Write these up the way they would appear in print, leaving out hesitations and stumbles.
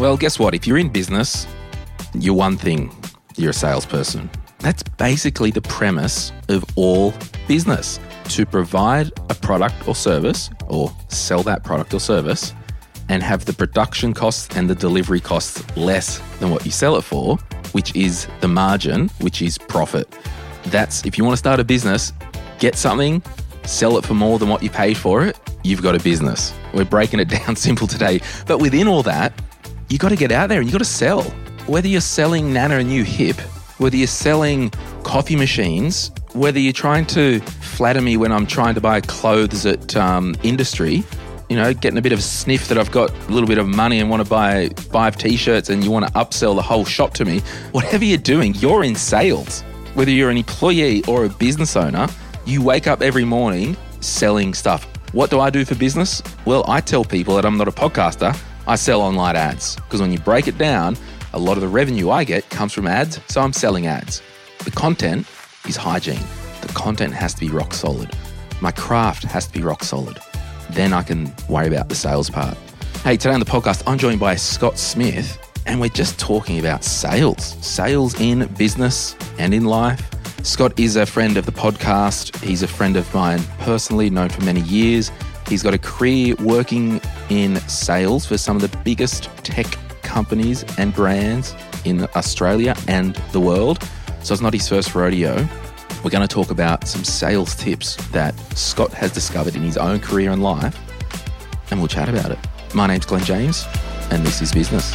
Well, guess what? If you're in business, you're one thing. You're a salesperson. That's basically the premise of all business. To provide a product or service, or sell that product or service, and have the production costs and the delivery costs less than what you sell it for, which is the margin, which is profit. That's, if you want to start a business, get something, sell it for more than what you paid for it, you've got a business. We're breaking it down simple today. But within all that, you got to get out there and you got to sell. Whether you're selling Nana a new hip, whether you're selling coffee machines, whether you're trying to flatter me when I'm trying to buy clothes at Industry, you know, getting a bit of a sniff that I've got a little bit of money and want to buy 5 t-shirts and you want to upsell the whole shop to me, whatever you're doing, you're in sales. Whether you're an employee or a business owner, you wake up every morning selling stuff. What do I do for business? Well, I tell people that I'm not a podcaster, I sell online ads. Because when you break it down, a lot of the revenue I get comes from ads, so I'm selling ads. The content is hygiene. The content has to be rock solid. My craft has to be rock solid. Then I can worry about the sales part. Hey, today on the podcast, I'm joined by Scott Smith, and we're just talking about sales. Sales in business and in life. Scott is a friend of the podcast. He's a friend of mine personally, known for many years. He's got a career working in sales for some of the biggest tech companies and brands in Australia and the world. So it's not his first rodeo. We're going to talk about some sales tips that Scott has discovered in his own career and life, and we'll chat about it. My name's Glenn James, and this is Business.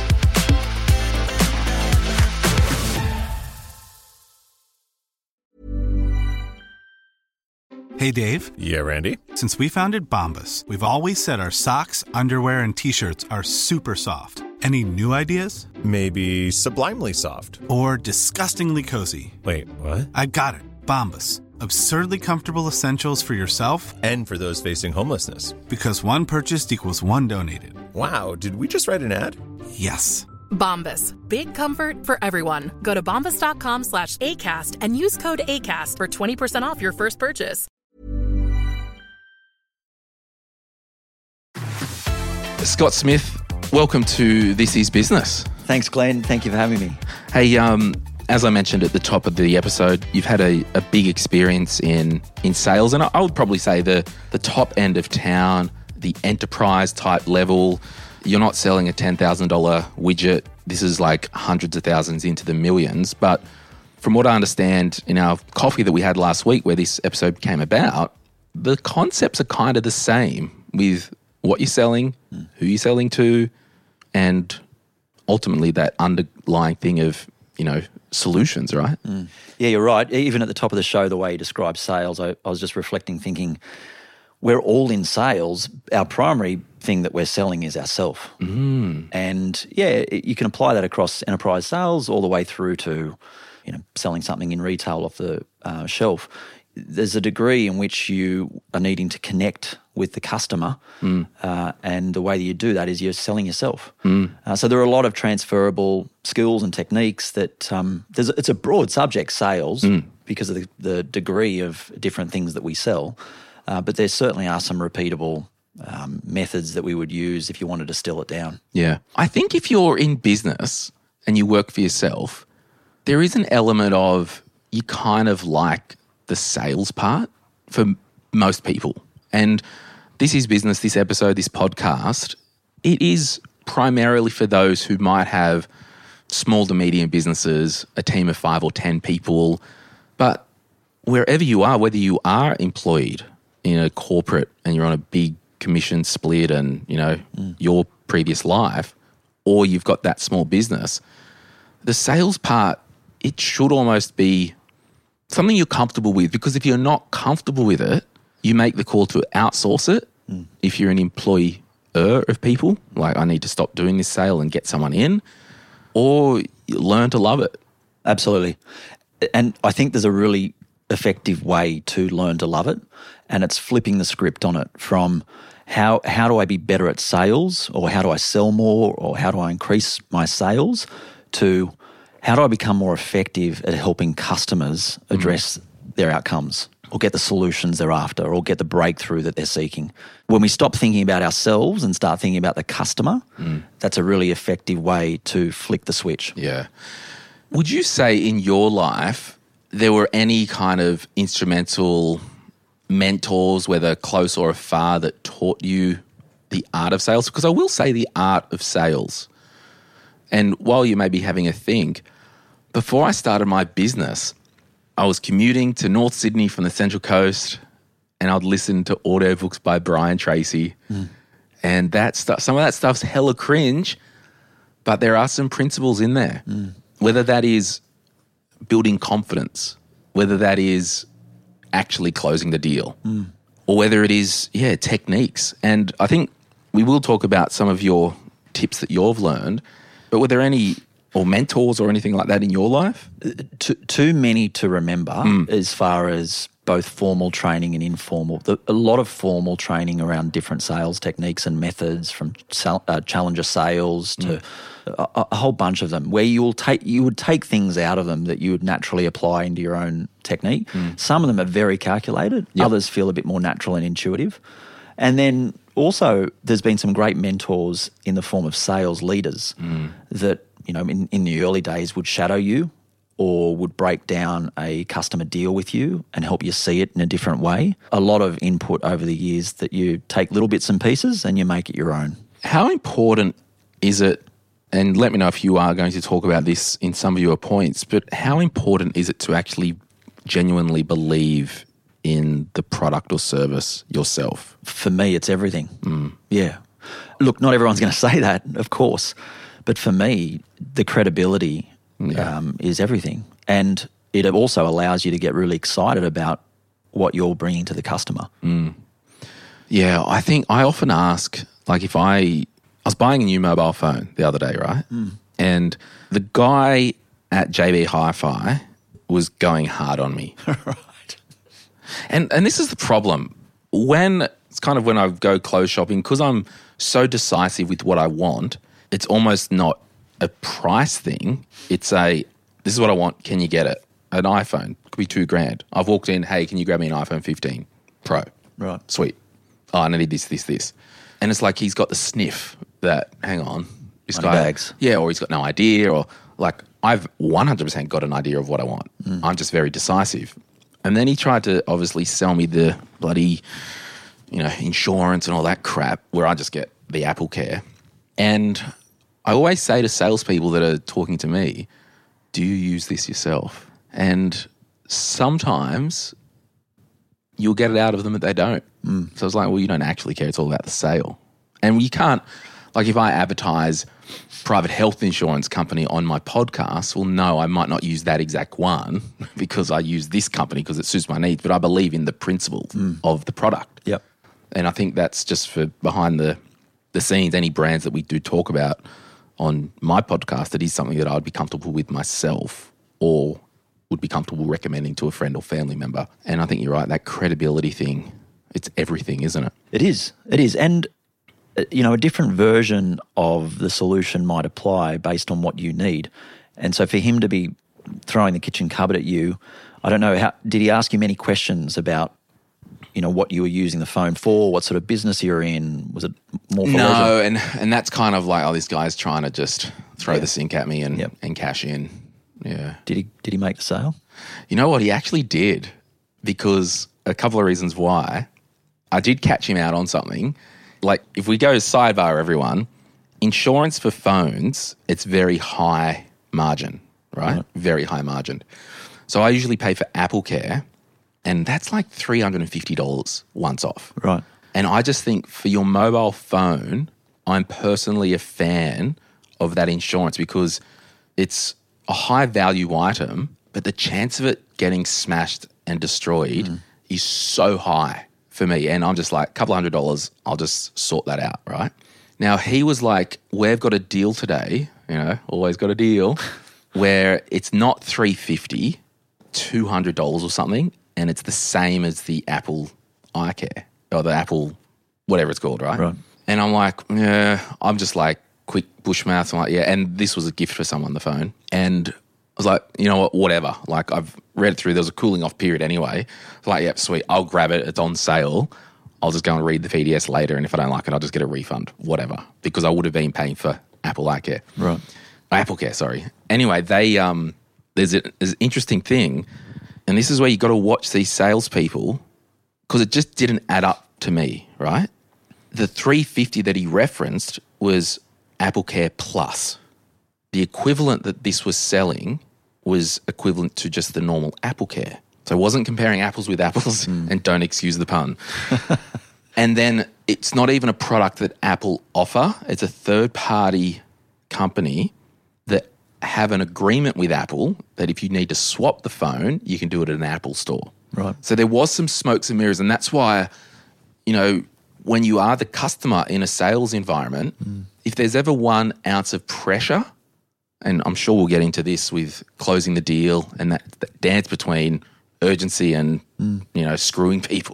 Hey, Dave. Yeah, Randy. Since we founded Bombas, we've always said our socks, underwear, and T-shirts are super soft. Any new ideas? Maybe sublimely soft. Or disgustingly cozy. Wait, what? I got it. Bombas. Absurdly comfortable essentials for yourself And for those facing homelessness. because one purchased equals one donated. Wow, did we just write an ad? Yes. Bombas. Big comfort for everyone. Go to bombas.com/ACAST and use code ACAST for 20% off your first purchase. Scott Smith, welcome to This Is Business. Thanks, Glenn. Thank you for having me. Hey, as I mentioned at the top of the episode, you've had a big experience in sales, and I would probably say the top end of town, the enterprise type level. You're not selling a $10,000 widget. This is like hundreds of thousands into the millions. But from what I understand in our coffee that we had last week where this episode came about, the concepts are kind of the same with what you're selling, who you're selling to, and ultimately that underlying thing of, you know, solutions, right? Yeah, you're right. Even at the top of the show, the way you describe sales, I was just reflecting, thinking, we're all in sales. Our primary thing that we're selling is ourselves. And yeah, you can apply that across enterprise sales all the way through to, you know, selling something in retail off the shelf. There's a degree in which you are needing to connect with the customer, and the way that you do that is you're selling yourself. So there are a lot of transferable skills and techniques that it's a broad subject, sales, because of the degree of different things that we sell. But there certainly are some repeatable methods that we would use if you wanted to distill it down. Yeah. I think if you're in business and you work for yourself, there is an element of you kind of like the sales part for most people. And This Is Business, this episode, this podcast, it is primarily for those who might have small to medium businesses, a team of 5 or 10 people. But wherever you are, whether you are employed in a corporate and you're on a big commission split and, you know, your previous life, or you've got that small business, the sales part, it should almost be something you're comfortable with, because if you're not comfortable with it, you make the call to outsource it. If you're an employer of people, like I need to stop doing this sale and get someone in, or you learn to love it. Absolutely. And I think there's a really effective way to learn to love it, and it's flipping the script on it from how do I be better at sales, or how do I sell more, or how do I increase my sales, to how do I become more effective at helping customers address their outcomes. or get the solutions they're after, or get the breakthrough that they're seeking. When we stop thinking about ourselves and start thinking about the customer, that's a really effective way to flick the switch. Yeah. Would you say in your life there were any kind of instrumental mentors, whether close or afar, that taught you the art of sales? Because I will say the art of sales. And while you may be having a think, before I started my business, I was commuting to North Sydney from the Central Coast, and I'd listen to audiobooks by Brian Tracy. And that stuff, some of that stuff's hella cringe, but there are some principles in there. Whether that is building confidence, whether that is actually closing the deal, or whether it is, techniques. And I think we will talk about some of your tips that you've learned, but were there any or mentors or anything like that in your life? Too many to remember as far as both formal training and informal. A lot of formal training around different sales techniques and methods, from challenger sales to a whole bunch of them, where you would take things out of them that you would naturally apply into your own technique. Some of them are very calculated. Others feel a bit more natural and intuitive. And then also there's been some great mentors in the form of sales leaders that, in the early days would shadow you or would break down a customer deal with you and help you see it in a different way. A lot of input over the years that you take little bits and pieces and you make it your own. How important is it, and let me know if you are going to talk about this in some of your points, but how important is it to actually genuinely believe in the product or service yourself? For me, it's everything. Yeah. Look, not everyone's going to say that, of course, but for me, the credibility is everything. And it also allows you to get really excited about what you're bringing to the customer. Yeah, I think I often ask, like, if I was buying a new mobile phone the other day, right? And the guy at JB Hi-Fi was going hard on me. Right. And this is the problem. When I go clothes shopping, because I'm so decisive with what I want, it's almost not a price thing. It's this is what I want, can you get it? An iPhone, could be $2,000. I've walked in, hey, can you grab me an iPhone 15 Pro? Right. Sweet. Oh, I need this. And it's like he's got the sniff that, hang on, this guy. Bags. Yeah, or he's got no idea, or like I've 100% got an idea of what I want. I'm just very decisive. And then he tried to obviously sell me the bloody, insurance and all that crap, where I just get the Apple Care. And I always say to salespeople that are talking to me, do you use this yourself? And sometimes you'll get it out of them that they don't. So it's like, well, you don't actually care. It's all about the sale. And you can't, like, if I advertise private health insurance company on my podcast, well, no, I might not use that exact one because I use this company because it suits my needs, but I believe in the principle of the product. Yep. And I think that's just for behind the scenes, any brands that we do talk about on my podcast, that is something that I'd be comfortable with myself or would be comfortable recommending to a friend or family member. And I think you're right, that credibility thing, it's everything, isn't it? It is. And, a different version of the solution might apply based on what you need. And so for him to be throwing the kitchen cupboard at you, I don't know, did he ask you many questions about, what you were using the phone for, what sort of business you're in? Was it more for leisure? No, and that's kind of like, this guy's trying to just throw the sink at me and cash in. Yeah. Did he make the sale? You know what? He actually did, because a couple of reasons why. I did catch him out on something. Like, if we go sidebar, everyone, insurance for phones, it's very high margin, right? Very high margin. So I usually pay for Apple Care, and that's like $350 once off. Right. And I just think for your mobile phone, I'm personally a fan of that insurance because it's a high value item, but the chance of it getting smashed and destroyed is so high for me. And I'm just like, a couple $100, I'll just sort that out, right? Now, he was like, we've got a deal today, always got a deal, where it's not $350, $200 or something, and it's the same as the Apple iCare or the Apple, whatever it's called, right? And I'm like, I'm just like quick bushmouth. I'm like, and this was a gift for someone on the phone. And I was like, you know what, whatever. Like, I've read it through. There was a cooling off period anyway. It's like, yep, sweet. I'll grab it. It's on sale. I'll just go and read the PDS later. And if I don't like it, I'll just get a refund, whatever, because I would have been paying for Apple iCare. Right. Apple Care, sorry. Anyway, there's an interesting thing, and this is where you got to watch these salespeople, because it just didn't add up to me, right? The $350 that he referenced was Apple Care Plus. The equivalent that this was selling was equivalent to just the normal Apple Care. So I wasn't comparing apples with apples, and don't excuse the pun. And then it's not even a product that Apple offer. It's a third-party company that have an agreement with Apple that if you need to swap the phone, you can do it at an Apple store. Right. So there was some smokes and mirrors, and that's why, you know, when you are the customer in a sales environment, if there's ever 1 ounce of pressure, and I'm sure we'll get into this with closing the deal and that dance between urgency and, you know, screwing people,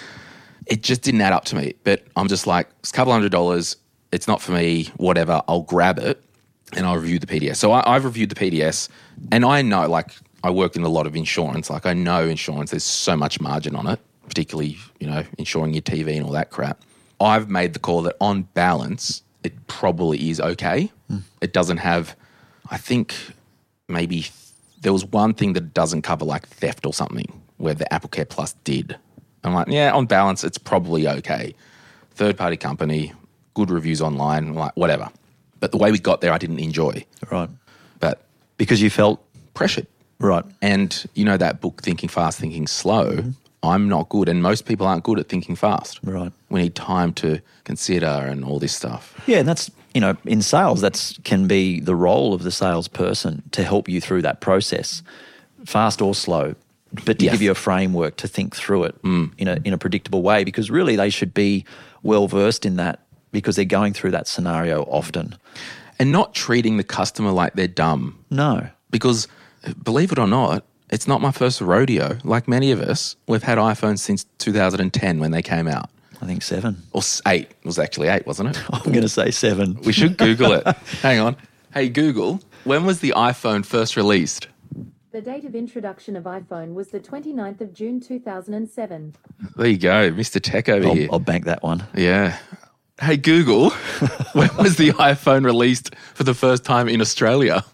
it just didn't add up to me. But I'm just like, it's a couple $100, it's not for me, whatever, I'll grab it and I'll review the PDS. So I've reviewed the PDS, and I know, like, I work in a lot of insurance. Like, I know insurance, there's so much margin on it, particularly, you know, insuring your TV and all that crap. I've made the call that on balance, it probably is okay. It doesn't have, I think maybe there was one thing that it doesn't cover, like theft or something, where the Apple Care Plus did. I'm like, yeah, on balance, it's probably okay. Third-party company, good reviews online, I'm like, whatever. But the way we got there, I didn't enjoy. Right. But Because you felt... pressured. Right. And you know that book, Thinking Fast, Thinking Slow, I'm not good, and most people aren't good at thinking fast. Right. We need time to consider and all this stuff. Yeah, and that's, you know, in sales, that can be the role of the salesperson to help you through that process, fast or slow, but to Yes. give you a framework to think through it in a predictable way, because really they should be well versed in that because they're going through that scenario often. And not treating the customer like they're dumb. No. Because, believe it or not, it's not my first rodeo. Like many of us, we've had iPhones since 2010 when they came out. I think 7. Or 8. It was actually 8, wasn't it? I'm going to say 7. We should Google it. Hang on. Hey, Google, when was the iPhone first released? The date of introduction of iPhone was the 29th of June 2007. There you go, Mr. Tech over here. I'll bank that one. Yeah. Hey, Google, when was the iPhone released for the first time in Australia?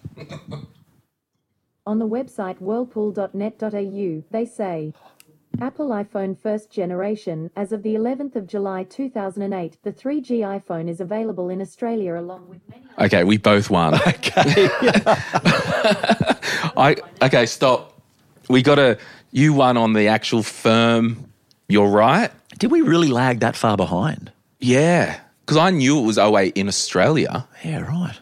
On the website whirlpool.net.au, they say, Apple iPhone first generation, as of the 11th of July 2008, the 3G iPhone is available in Australia along with many... Okay, we both won. Okay, stop. You won on the actual firm, you're right. Did we really lag that far behind? Yeah, because I knew it was 08 in Australia. Yeah, right.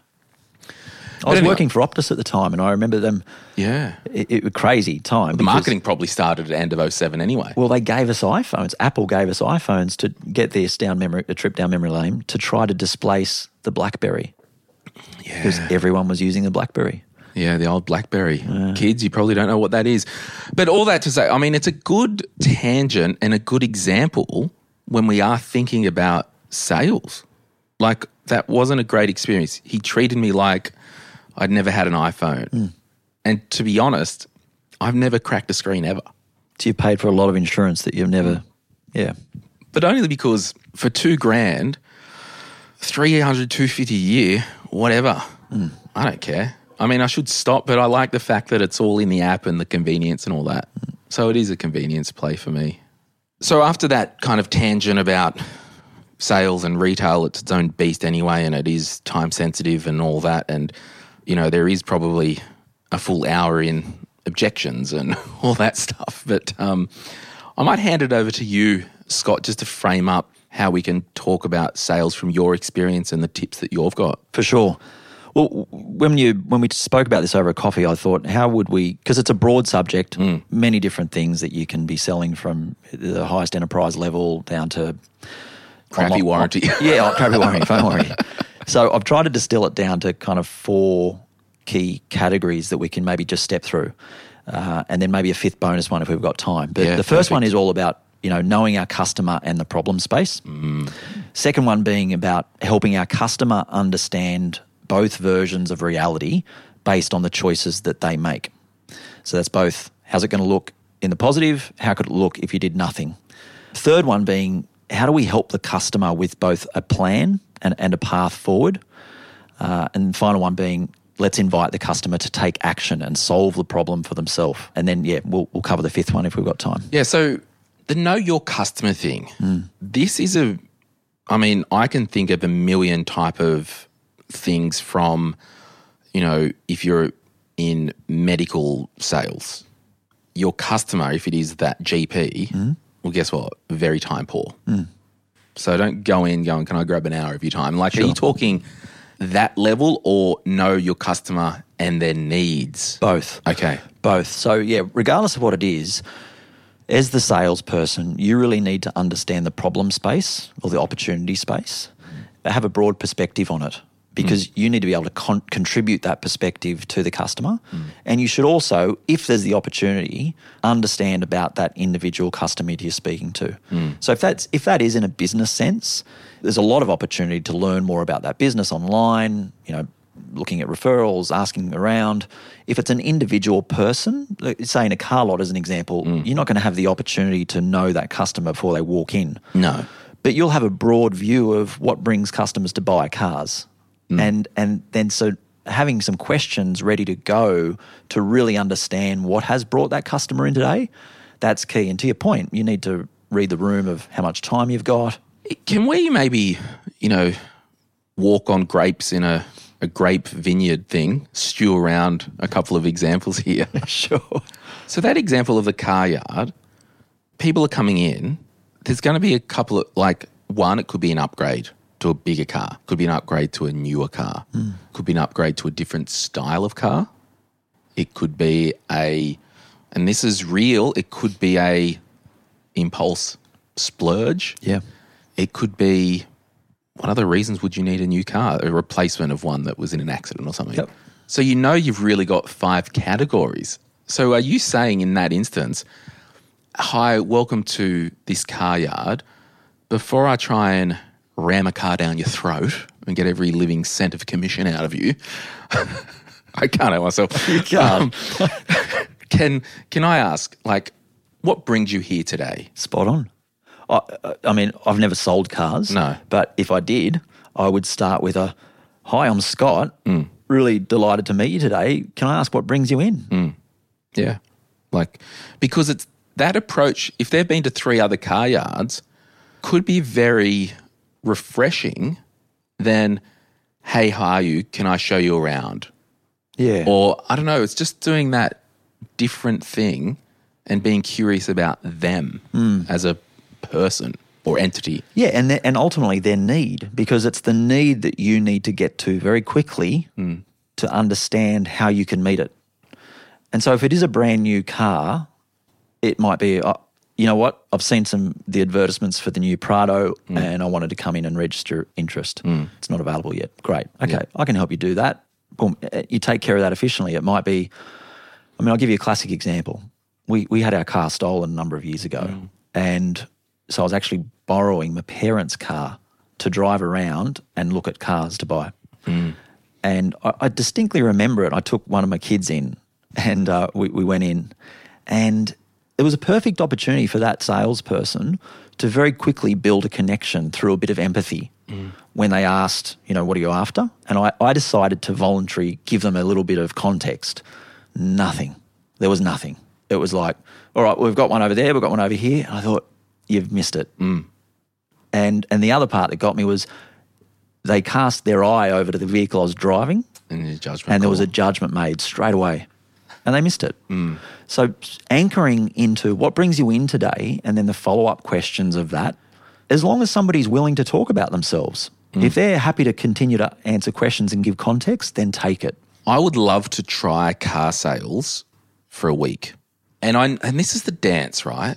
I was working for Optus at the time, and I remember them. Yeah. It was crazy time. The marketing probably started at the end of 07 anyway. Well, they gave us iPhones. Apple gave us iPhones to get this a trip down memory lane to try to displace the BlackBerry. Yeah. Because everyone was using the BlackBerry. Yeah, the old BlackBerry. Kids, you probably don't know what that is. But all that to say, I mean, it's a good tangent and a good example when we are thinking about sales. Like, that wasn't a great experience. He treated me like I'd never had an iPhone. And to be honest, I've never cracked a screen ever. So you paid for a lot of insurance that you've never, yeah. But only because for $2,000, $300, $250 a year, whatever, I don't care. I mean, I should stop, but I like the fact that it's all in the app and the convenience and all that. So it is a convenience play for me. So after that kind of tangent about sales and retail, it's its own beast anyway, and it is time sensitive and all that. And, you know, there is probably a full hour in objections and all that stuff. But I might hand it over to you, Scott, just to frame up how we can talk about sales from your experience and the tips that you've got. For sure. Well, when we spoke about this over a coffee, I thought, how would we, because it's a broad subject, many different things that you can be selling from the highest enterprise level down to... Crappy warranty. Crappy warranty, phone warranty. So I've tried to distill it down to kind of 4 key categories that we can maybe just step through, and then maybe a 5th bonus one if we've got time. But the first one is all about, you know, knowing our customer and the problem space. Second one being about helping our customer understand both versions of reality based on the choices that they make. So that's both How's it going to look in the positive? How could it look if you did nothing? Third one being, how do we help the customer with both a plan and a path forward? And the final one being, let's invite the customer to take action and solve the problem for themselves. And then, we'll cover the fifth one if we've got time. Yeah, so the know your customer thing, this is I can think of a million type of things from, if you're in medical sales, your customer, if it is that GP, well, guess what? Very time poor. So don't go in going, can I grab an hour of your time? Like, Are you talking that level or know your customer and their needs? Both. Okay. Both. So, regardless of what it is, as the salesperson, you really need to understand the problem space or the opportunity space, have a broad perspective on it, because you need to be able to contribute that perspective to the customer. And you should also, if there's the opportunity, understand about that individual customer you're speaking to. So if that is in a business sense, there's a lot of opportunity to learn more about that business online, looking at referrals, asking around. If it's an individual person, say in a car lot as an example, you're not going to have the opportunity to know that customer before they walk in. No. But you'll have a broad view of what brings customers to buy cars. And then so having some questions ready to go to really understand what has brought that customer in today, that's key. And to your point, you need to read the room of how much time you've got. Can we maybe, walk on grapes in a grape vineyard thing, stew around a couple of examples here? Sure. So that example of the car yard, people are coming in, there's going to be a couple of, one, it could be an upgrade to a bigger car, could be an upgrade to a newer car, could be an upgrade to a different style of car. It could be and this is real, it could be a impulse splurge. Yeah. It could be, what other reasons would you need a new car? A replacement of one that was in an accident or something. Yep. So you've really got 5 categories. So are you saying in that instance, hi, welcome to this car yard. Before I try and ram a car down your throat and get every living cent of commission out of you, I can't help myself. You can't. Can I ask, what brings you here today? Spot on. I've never sold cars. No. But if I did, I would start with hi, I'm Scott. Really delighted to meet you today. Can I ask what brings you in? Yeah. Because it's that approach, if they've been to 3 other car yards, could be very refreshing than, hey, how are you? Can I show you around? Yeah. Or, I don't know, it's just doing that different thing and being curious about them as a person or entity. Yeah, and ultimately their need, because it's the need that you need to get to very quickly to understand how you can meet it. And so if it is a brand new car, it might be, you know what, I've seen the advertisements for the new Prado and I wanted to come in and register interest. It's not available yet. Great. Okay, I can help you do that. Boom. You take care of that efficiently. It might be, I'll give you a classic example. We had our car stolen a number of years ago and so I was actually borrowing my parents' car to drive around and look at cars to buy. And I distinctly remember it. I took one of my kids in and we went in and it was a perfect opportunity for that salesperson to very quickly build a connection through a bit of empathy when they asked, what are you after? And I decided to voluntarily give them a little bit of context. Nothing. There was nothing. It was like, all right, we've got one over there, we've got one over here. And I thought, you've missed it. And the other part that got me was they cast their eye over to the vehicle I was driving and there was a judgment made straight away. And they missed it. So anchoring into what brings you in today and then the follow-up questions of that, as long as somebody's willing to talk about themselves, if they're happy to continue to answer questions and give context, then take it. I would love to try car sales for a week. And this is the dance, right?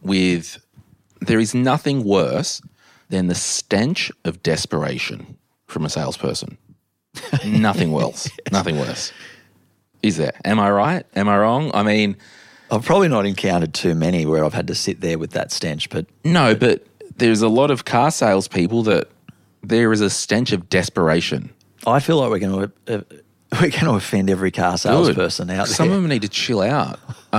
There is nothing worse than the stench of desperation from a salesperson. Nothing else. Nothing worse. Is there? Am I right? Am I wrong? I've probably not encountered too many where I've had to sit there with that stench, but... No, but there's a lot of car salespeople that there is a stench of desperation. I feel like we're going to We're going to offend every car salesperson out there. Some of them need to chill out.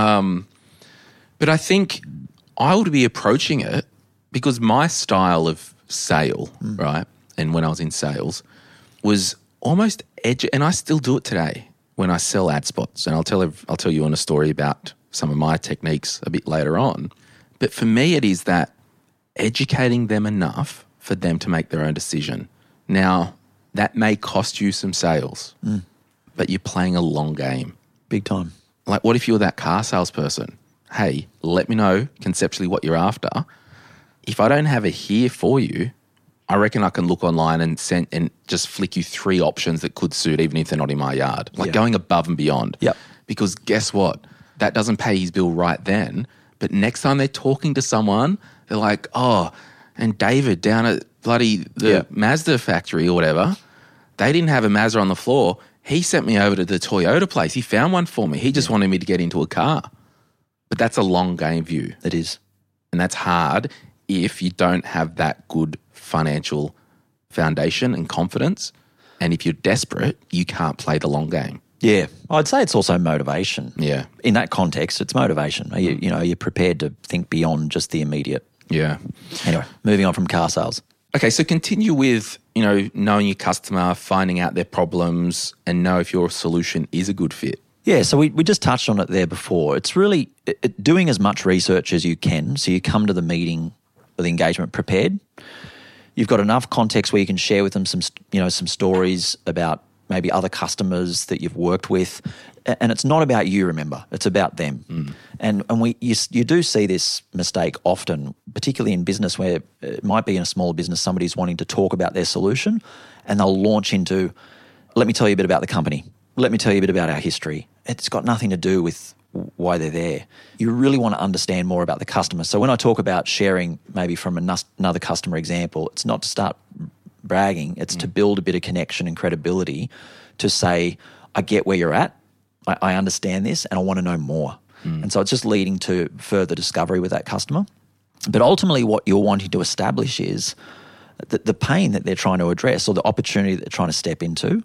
But I think I would be approaching it because my style of sale, right, and when I was in sales, was almost edgy, and I still do it today when I sell ad spots. And I'll tell you a story about some of my techniques a bit later on. But for me, it is that educating them enough for them to make their own decision. Now, that may cost you some sales, but you're playing a long game. Big time. Like, what if you're that car salesperson? Hey, let me know conceptually what you're after. If I don't have it here for you, I reckon I can look online and just flick you 3 options that could suit, even if they're not in my yard. Like going above and beyond. Yep. Because guess what? That doesn't pay his bill right then. But next time they're talking to someone, they're like, oh, and David down at bloody the Mazda factory or whatever, they didn't have a Mazda on the floor. He sent me over to the Toyota place. He found one for me. He just wanted me to get into a car. But that's a long game view. It is. And that's hard if you don't have that good financial foundation and confidence. And if you're desperate, you can't play the long game. Yeah. I'd say it's also motivation. Yeah. In that context, it's motivation. Are you're prepared to think beyond just the immediate. Yeah. Anyway, moving on from car sales. Okay, so continue with, knowing your customer, finding out their problems, and know if your solution is a good fit. Yeah, so we just touched on it there before. It's really doing as much research as you can so you come to the meeting or the engagement prepared. You've got enough context where you can share with them some stories about maybe other customers that you've worked with. And it's not about you, remember. It's about them. And you do see this mistake often, particularly in business where it might be in a smaller business, somebody's wanting to talk about their solution and they'll launch into, let me tell you a bit about the company. Let me tell you a bit about our history. It's got nothing to do with why they're there. You really want to understand more about the customer. So when I talk about sharing maybe from another customer example, it's not to start bragging. It's to build a bit of connection and credibility to say, I get where you're at. I understand this and I want to know more. And so it's just leading to further discovery with that customer. But ultimately what you're wanting to establish is the pain that they're trying to address or the opportunity that they're trying to step into,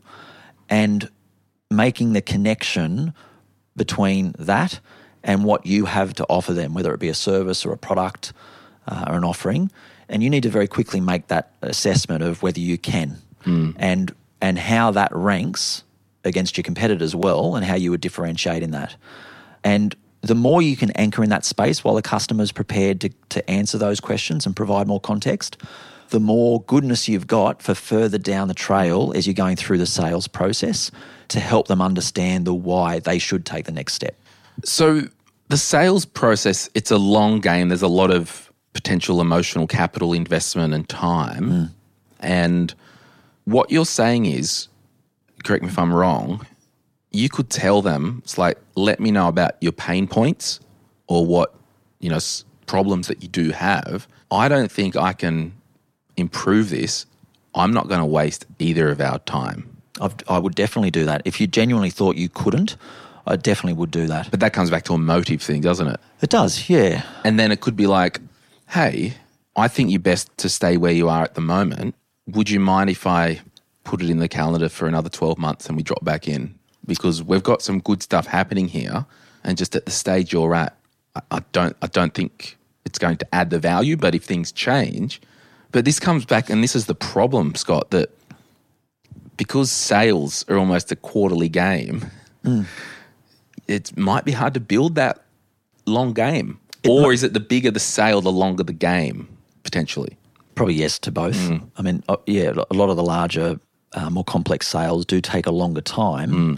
and making the connection between that and what you have to offer them, whether it be a service or a product or an offering. And you need to very quickly make that assessment of whether you can and how that ranks against your competitors well and how you would differentiate in that. And the more you can anchor in that space while the customer's prepared to answer those questions and provide more context, the more goodness you've got for further down the trail as you're going through the sales process to help them understand the why they should take the next step. So the sales process, it's a long game. There's a lot of potential emotional capital investment and time. And what you're saying is, correct me if I'm wrong, you could tell them, it's like, let me know about your pain points or what, problems that you do have. I don't think I can improve this. I'm not going to waste either of our time. I would definitely do that. If you genuinely thought you couldn't, I definitely would do that. But that comes back to a motive thing, doesn't it? It does, yeah. And then it could be like, hey, I think you're best to stay where you are at the moment. Would you mind if I put it in the calendar for another 12 months and we drop back in? Because we've got some good stuff happening here, and just at the stage you're at, I don't think it's going to add the value, but if things change. But this comes back, and this is the problem, Scott, that because sales are almost a quarterly game, it might be hard to build that long game. Or is it the bigger the sale, the longer the game, potentially? Probably yes to both. I mean, a lot of the larger, more complex sales do take a longer time.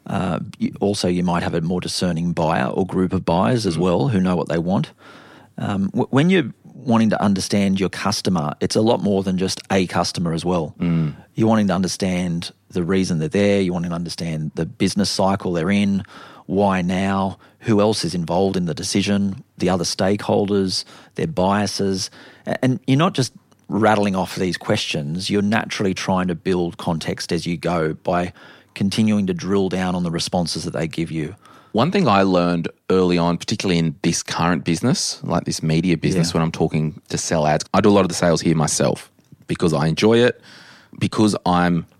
You might have a more discerning buyer or group of buyers as well who know what they want. When you're wanting to understand your customer, it's a lot more than just a customer as well. You're wanting to understand the reason they're there. You're wanting to understand the business cycle they're in, why now, who else is involved in the decision, the other stakeholders, their biases. And you're not just rattling off these questions. You're naturally trying to build context as you go by continuing to drill down on the responses that they give you. One thing I learned early on, particularly in this current business, like this media business, when I'm talking to sell ads, I do a lot of the sales here myself because I enjoy it, because I'm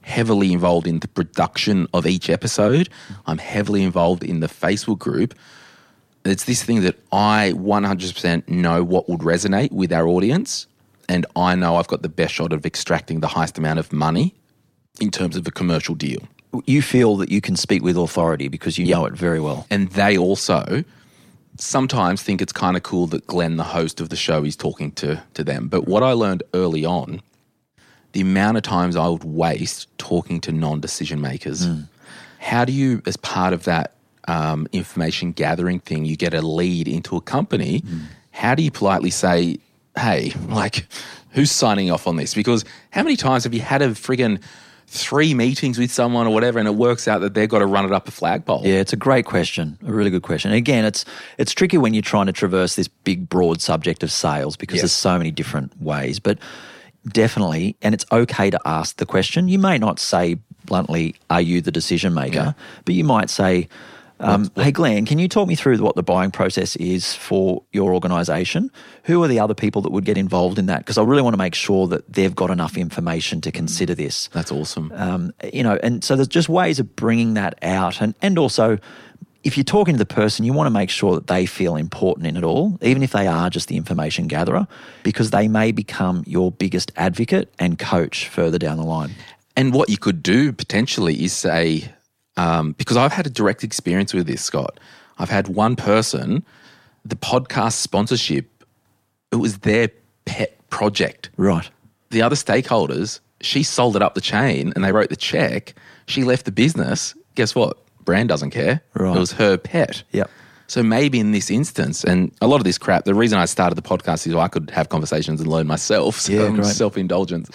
heavily involved in the production of each episode. I'm heavily involved in the Facebook group. It's this thing that I 100% know what would resonate with our audience, and I know I've got the best shot of extracting the highest amount of money in terms of a commercial deal. You feel that you can speak with authority because you know it very well. And they also sometimes think it's kind of cool that Glenn, the host of the show, is talking to them. But what I learned early on, the amount of times I would waste talking to non-decision makers. How do you, as part of that information gathering thing, you get a lead into a company, how do you politely say, hey, like, who's signing off on this? Because how many times have you had a friggin' 3 meetings with someone or whatever, and it works out that they've got to run it up a flagpole? Yeah, it's a great question, a really good question. Again, it's tricky when you're trying to traverse this big, broad subject of sales because there's so many different ways. But definitely, and it's okay to ask the question. You may not say bluntly, are you the decision maker? But you might say, hey, Glenn, can you talk me through what the buying process is for your organisation? Who are the other people that would get involved in that? Because I really want to make sure that they've got enough information to consider this. That's awesome. And so there's just ways of bringing that out. And also, if you're talking to the person, you want to make sure that they feel important in it all, even if they are just the information gatherer, because they may become your biggest advocate and coach further down the line. And what you could do potentially is say, because I've had a direct experience with this, Scott. I've had one person, the podcast sponsorship, it was their pet project. Right. The other stakeholders, she sold it up the chain and they wrote the check. She left the business. Guess what? Brand doesn't care. Right. It was her pet. Yep. So maybe in this instance, and a lot of this crap, the reason I started the podcast is so I could have conversations and learn myself. So I'm self-indulgent.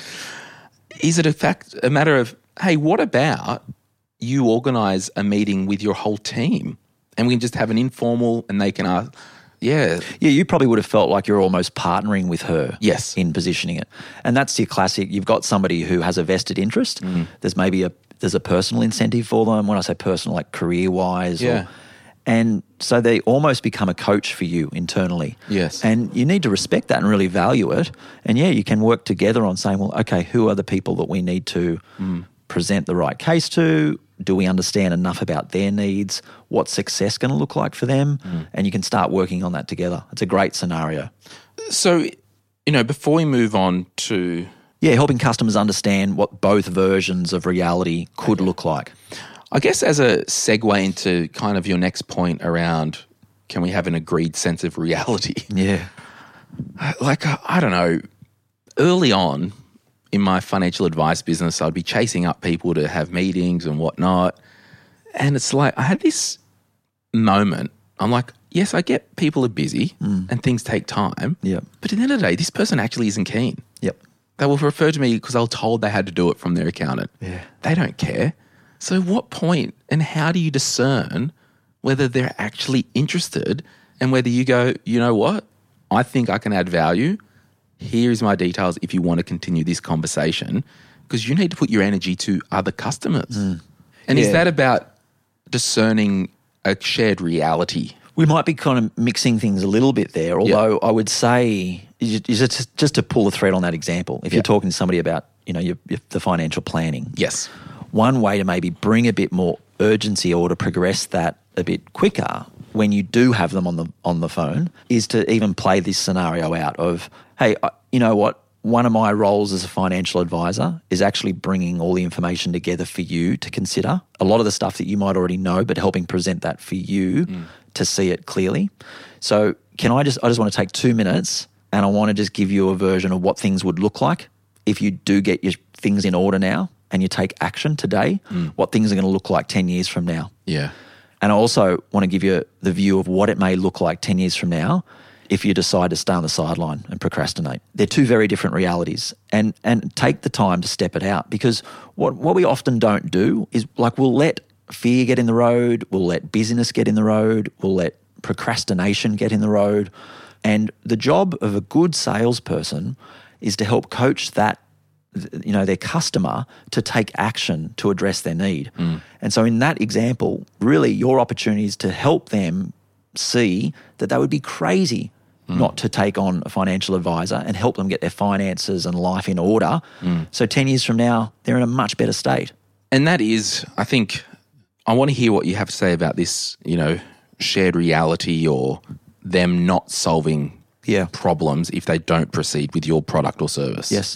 Is it a matter of, hey, what about you organise a meeting with your whole team and we can just have an informal and they can ask, Yeah, you probably would have felt like you're almost partnering with her in positioning it. And that's your classic, you've got somebody who has a vested interest. There's maybe there's a personal incentive for them. When I say personal, like career-wise. And so they almost become a coach for you internally. Yes. And you need to respect that and really value it. And you can work together on saying, well, okay, who are the people that we need to present the right case to? Do we understand enough about their needs? What's success going to look like for them? And you can start working on that together. It's a great scenario. So, before we move on to... helping customers understand what both versions of reality could look like. I guess as a segue into kind of your next point around, can we have an agreed sense of reality? Yeah. Like, I don't know, early on in my financial advice business, I'd be chasing up people to have meetings and whatnot. And it's like, I had this moment. I'm like, yes, I get people are busy and things take time. Yep. But at the end of the day, this person actually isn't keen. Yep. They will refer to me because they were told they had to do it from their accountant. Yeah. They don't care. So what point and how do you discern whether they're actually interested and whether you go, you know what, I think I can add value. Here's my details if you want to continue this conversation, because you need to put your energy to other customers. And is that about discerning a shared reality? We might be kind of mixing things a little bit there, although I would say, just to pull the thread on that example, if you're talking to somebody about, the financial planning. Yes. One way to maybe bring a bit more urgency or to progress that a bit quicker when you do have them on the phone is to even play this scenario out of, hey, you know what? One of my roles as a financial advisor is actually bringing all the information together for you to consider. A lot of the stuff that you might already know, but helping present that for you to see it clearly. So I just want to take 2 minutes and I want to just give you a version of what things would look like if you do get your things in order now and you take action today, what things are going to look like 10 years from now. Yeah. And I also want to give you the view of what it may look like 10 years from now if you decide to stay on the sideline and procrastinate. They're two very different realities. And take the time to step it out, because what we often don't do is, like, we'll let fear get in the road, we'll let busyness get in the road, we'll let procrastination get in the road. And the job of a good salesperson is to help coach that, their customer to take action to address their need. And so in that example, really your opportunity is to help them see that they would be crazy not to take on a financial advisor and help them get their finances and life in order. So 10 years from now, they're in a much better state. And that is, I think, I want to hear what you have to say about this, shared reality or them not solving problems if they don't proceed with your product or service. Yes.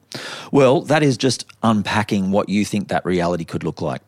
Well, that is just unpacking what you think that reality could look like.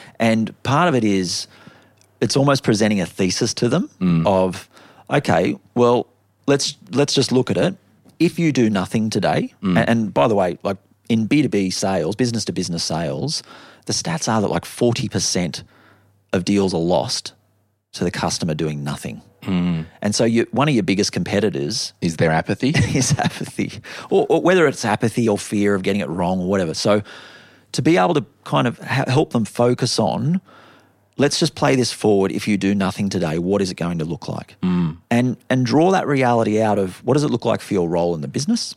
And part of it is it's almost presenting a thesis to them of, okay, well, let's just look at it. If you do nothing today, and by the way, like in B2B sales, business to business sales, the stats are that like 40% of deals are lost to the customer doing nothing. And so one of your biggest competitors is their apathy. Is apathy, or whether it's apathy or fear of getting it wrong or whatever. So to be able to kind of help them focus on, let's just play this forward. If you do nothing today, what is it going to look like? And draw that reality out of what does it look like for your role in the business,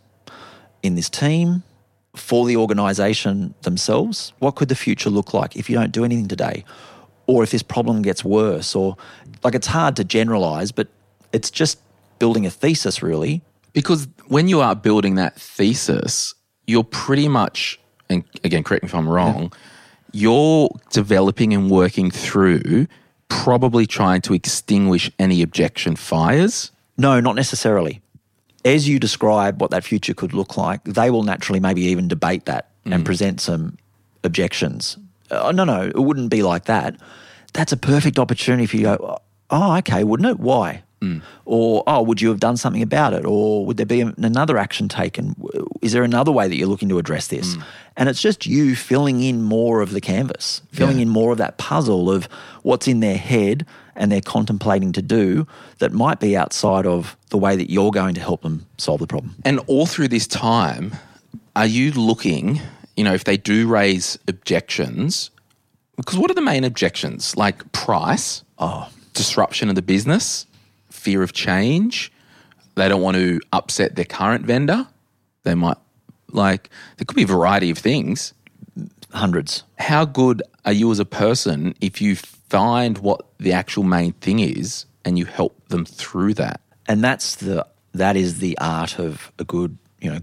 in this team, for the organisation themselves. What could the future look like if you don't do anything today? Or if this problem gets worse, or like it's hard to generalise, but it's just building a thesis really. Because when you are building that thesis, you're pretty much, and again, correct me if I'm wrong, you're developing and working through probably trying to extinguish any objection fires. No, not necessarily. As you describe what that future could look like, they will naturally maybe even debate that and present some objections. No, it wouldn't be like that. That's a perfect opportunity for you to go, oh, okay, wouldn't it? Why? Or, oh, would you have done something about it? Or would there be another action taken? Is there another way that you're looking to address this? And it's just you filling in more of the canvas, filling in more of that puzzle of what's in their head and they're contemplating to do that might be outside of the way that you're going to help them solve the problem. And all through this time, are you looking, if they do raise objections, because what are the main objections? Like price, disruption of the business, fear of change. They don't want to upset their current vendor. They might, there could be a variety of things. Hundreds. How good are you as a person if you find what the actual main thing is and you help them through that? And that is the art of a good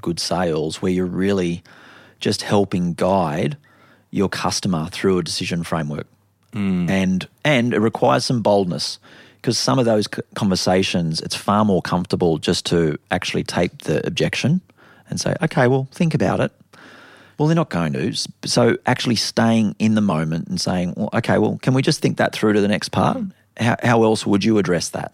sales, where you're really just helping guide your customer through a decision framework. And it requires some boldness, because some of those conversations, it's far more comfortable just to actually take the objection and say, okay, well, think about it. Well, they're not going to. So actually staying in the moment and saying, well, okay, well, can we just think that through to the next part? How else would you address that?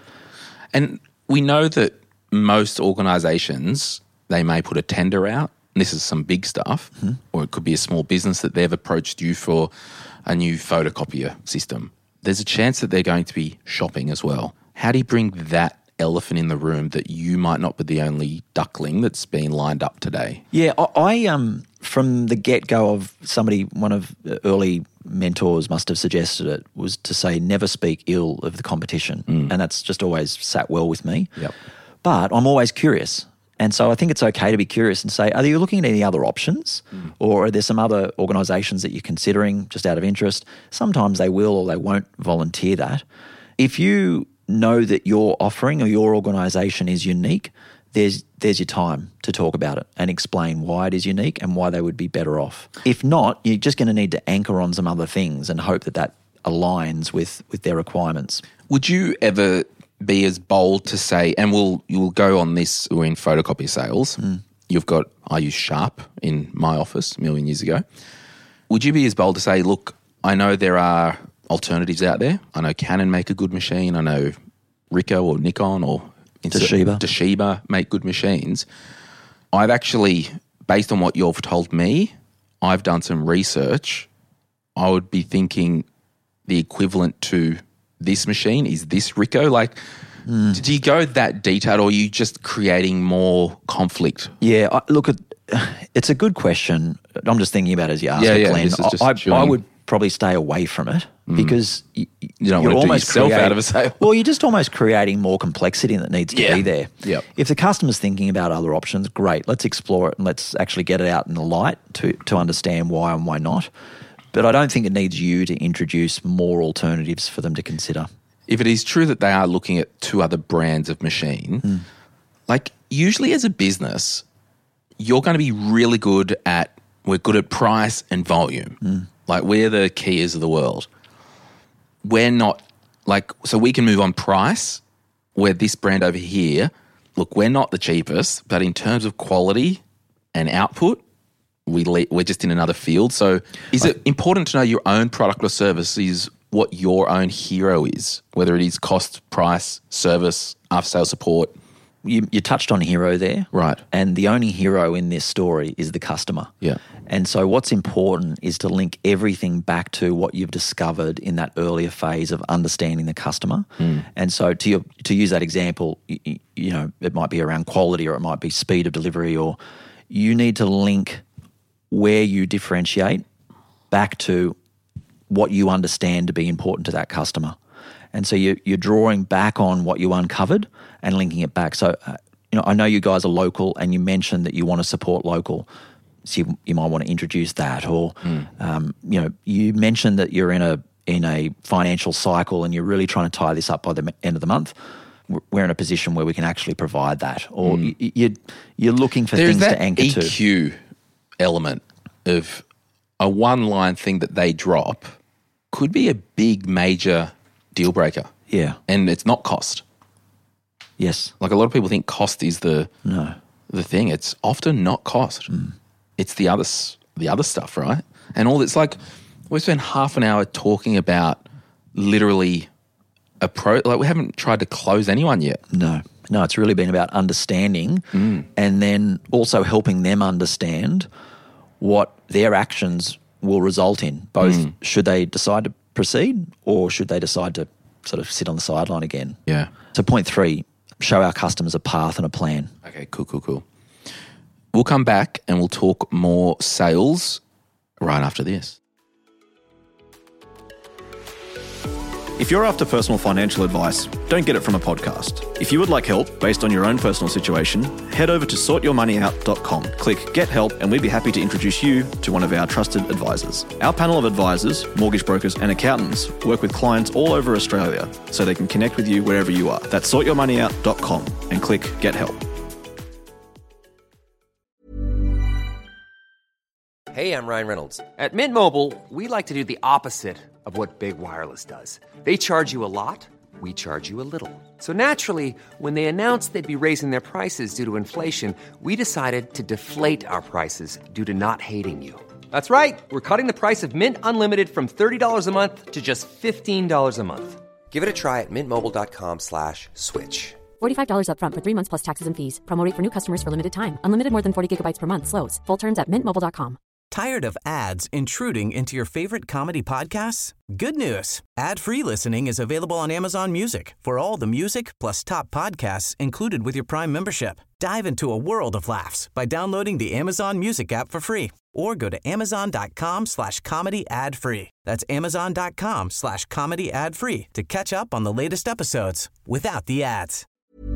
And we know that most organisations, they may put a tender out. And this is some big stuff, or it could be a small business that they've approached you for a new photocopier system. There's a chance that they're going to be shopping as well. How do you bring that elephant in the room that you might not be the only duckling that's been lined up today? Yeah, I from the get-go of one of the early mentors must have suggested it, was to say never speak ill of the competition. And that's just always sat well with me. But I'm always curious. And so I think it's okay to be curious and say, are you looking at any other options? Or are there some other organisations that you're considering just out of interest? Sometimes they will or they won't volunteer that. If you know that your offering or your organisation is unique, there's your time to talk about it and explain why it is unique and why they would be better off. If not, you're just going to need to anchor on some other things and hope that aligns with their requirements. Would you ever be as bold to say, and you'll go on this, we're in photocopy sales. I use Sharp in my office a million years ago. Would you be as bold to say, look, I know there are alternatives out there. I know Canon make a good machine. I know Ricoh or Nikon or Toshiba make good machines. I've actually, based on what you've told me, I've done some research. I would be thinking the equivalent to this machine is this Ricoh. Do you go that detailed, or are you just creating more conflict? Yeah, it's a good question. I'm just thinking about it as you ask it, Glenn. I would probably stay away from it because you don't want to do yourself out of a sale. Well, you're just almost creating more complexity that needs to be there. Yep. If the customer's thinking about other options, great, let's explore it and let's actually get it out in the light to understand why and why not. But I don't think it needs you to introduce more alternatives for them to consider. if it is true that they are looking at two other brands of machine, like usually as a business, you're going to be really good at, we're good at price and volume. Like we're the Kias of the world. We're not like, so we can move on price, where this brand over here, look, we're not the cheapest, but in terms of quality and output, we're just in another field. So is it important to know your own product or service is what your own hero is, whether it is cost, price, service, after-sales support? You touched on hero there. Right. And the only hero in this story is the customer. Yeah. And so what's important is to link everything back to what you've discovered in that earlier phase of understanding the customer. And so to use that example, you know, it might be around quality or it might be speed of delivery, or you need to link where you differentiate back to what you understand to be important to that customer. And so you're drawing back on what you uncovered and linking it back. So, you know, I know you guys are local and you mentioned that you want to support local. So you might want to introduce that. Or, you know, you mentioned that you're in a financial cycle and you're really trying to tie this up by the end of the month. We're in a position where we can actually provide that. Or you're looking for things to anchor to. There's that EQ element of a one-line thing that they drop could be a big, major deal breaker. Yeah. And it's not cost. Yes. Like a lot of people think cost is the thing. It's often not cost. It's the other stuff, right? And all it's like we spent half an hour talking about literally like we haven't tried to close anyone yet. No, it's really been about understanding and then also helping them understand what their actions will result in, both should they decide to proceed or should they decide to sort of sit on the sideline again. Yeah. So point 3, show our customers a path and a plan. Okay, cool. We'll come back and we'll talk more sales right after this. If you're after personal financial advice, don't get it from a podcast. If you would like help based on your own personal situation, head over to sortyourmoneyout.com. Click Get Help and we'd be happy to introduce you to one of our trusted advisors. Our panel of advisors, mortgage brokers and accountants work with clients all over Australia so they can connect with you wherever you are. That's sortyourmoneyout.com and click Get Help. Hey, I'm Ryan Reynolds. At Mint Mobile, we like to do the opposite of what Big Wireless does. They charge you a lot, we charge you a little. So naturally, when they announced they'd be raising their prices due to inflation, we decided to deflate our prices due to not hating you. That's right. We're cutting the price of Mint Unlimited from $30 a month to just $15 a month. Give it a try at mintmobile.com/switch. $45 up front for 3 months plus taxes and fees. Promo rate for new customers for limited time. Unlimited more than 40 gigabytes per month. Slows full terms at mintmobile.com. Tired of ads intruding into your favorite comedy podcasts? Good news. Ad-free listening is available on Amazon Music for all the music plus top podcasts included with your Prime membership. Dive into a world of laughs by downloading the Amazon Music app for free or go to amazon.com/comedy ad-free. That's amazon.com/comedy ad-free to catch up on the latest episodes without the ads.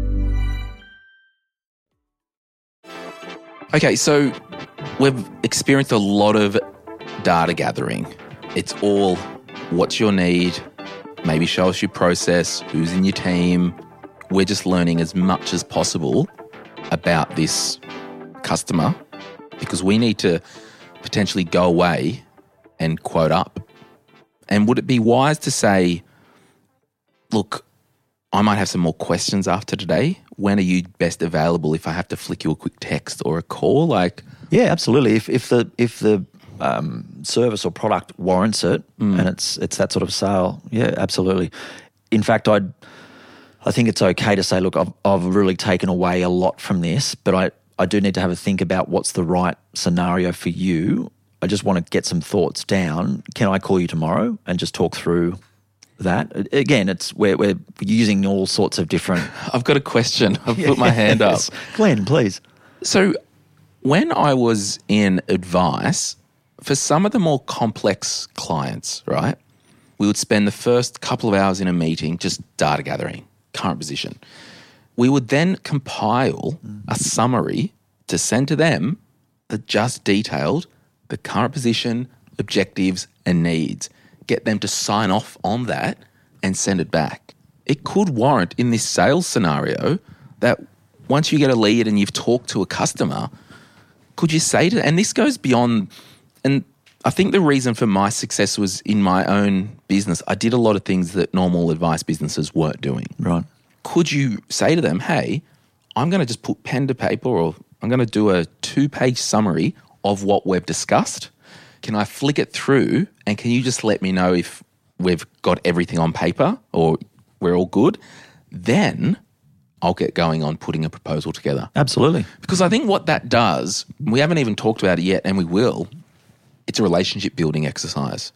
Okay, so we've experienced a lot of data gathering. It's all what's your need, maybe show us your process, who's in your team. We're just learning as much as possible about this customer because we need to potentially go away and quote up. And would it be wise to say, look, I might have some more questions after today. When are you best available if I have to flick you a quick text or a call? Like, yeah, absolutely. If the service or product warrants it and it's that sort of sale, yeah, absolutely. In fact, I think it's okay to say, look, I've really taken away a lot from this, but I do need to have a think about what's the right scenario for you. I just want to get some thoughts down. Can I call you tomorrow and just talk through that? Again, it's we're using all sorts of different... I've got a question. I've put my hand up. Glenn, please. So when I was in advice, for some of the more complex clients, right, we would spend the first couple of hours in a meeting just data gathering, current position. We would then compile a summary to send to them that just detailed the current position, objectives and needs. Get them to sign off on that and send it back. it could warrant in this sales scenario that once you get a lead and you've talked to a customer, could you say to, and this goes beyond, and I think the reason for my success was in my own business. I did a lot of things that normal advice businesses weren't doing. Right. Could you say to them, hey, I'm going to just put pen to paper, or I'm going to do a 2-page summary of what we've discussed. Can I flick it through and can you just let me know if we've got everything on paper or we're all good? Then I'll get going on putting a proposal together. Absolutely. Because I think what that does, we haven't even talked about it yet and we will, it's a relationship building exercise.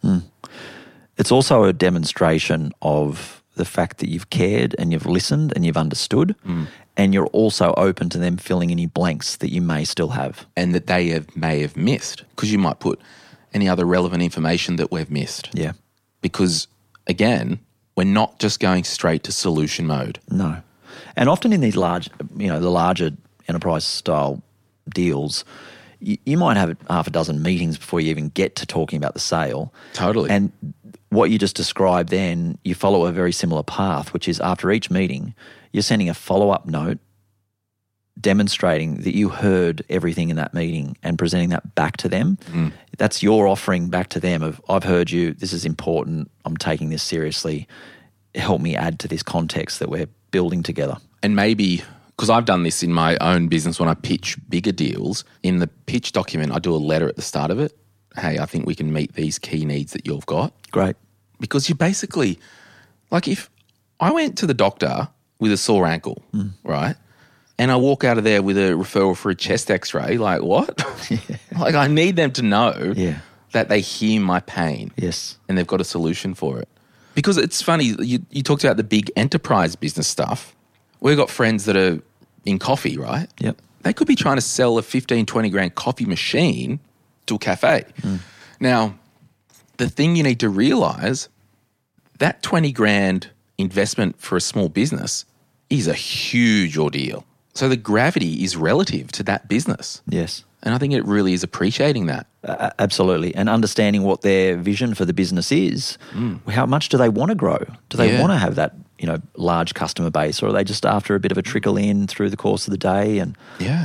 It's also a demonstration of the fact that you've cared and you've listened and you've understood, and you're also open to them filling any blanks that you may still have. And that they may have missed, because you might put any other relevant information that we've missed. Yeah. Because, again, we're not just going straight to solution mode. No. And often in these large, the larger enterprise style deals, you might have half a dozen meetings before you even get to talking about the sale. Totally. And what you just described then, you follow a very similar path, which is after each meeting, you're sending a follow-up note demonstrating that you heard everything in that meeting and presenting that back to them. That's your offering back to them of, I've heard you, this is important, I'm taking this seriously, help me add to this context that we're building together. And maybe, because I've done this in my own business when I pitch bigger deals, in the pitch document I do a letter at the start of it. Hey, I think we can meet these key needs that you've got. Great. Because you basically, like if I went to the doctor with a sore ankle, right, and I walk out of there with a referral for a chest x-ray, like what? Like I need them to know that they hear my pain. Yes. And they've got a solution for it. Because it's funny, you talked about the big enterprise business stuff. We've got friends that are in coffee, right? Yep. They could be trying to sell a 15, 20 grand coffee machine to a cafe. Now, the thing you need to realise, that 20 grand investment for a small business is a huge ordeal. So the gravity is relative to that business. Yes. And I think it really is appreciating that. Absolutely. And understanding what their vision for the business is. How much do they want to grow? Do they want to have that, large customer base, or are they just after a bit of a trickle in through the course of the day? And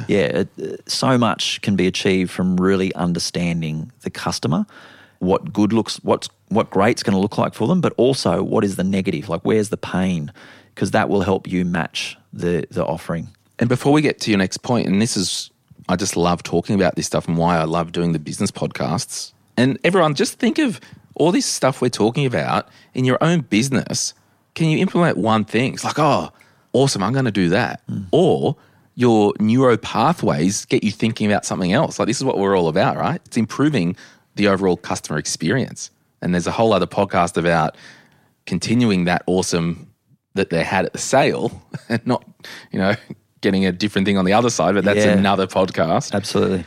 so much can be achieved from really understanding the customer, what good looks, what great's going to look like for them, but also what is the negative, like where's the pain, because that will help you match the offering. And before we get to your next point, and this is, I just love talking about this stuff and why I love doing the business podcasts. And everyone, just think of all this stuff we're talking about in your own business. Can you implement one thing? It's like, oh, awesome, I'm going to do that. Or your neuro pathways get you thinking about something else. Like this is what we're all about, right? It's improving the overall customer experience. And there's a whole other podcast about continuing that awesome that they had at the sale and not, getting a different thing on the other side, but that's another podcast. Absolutely.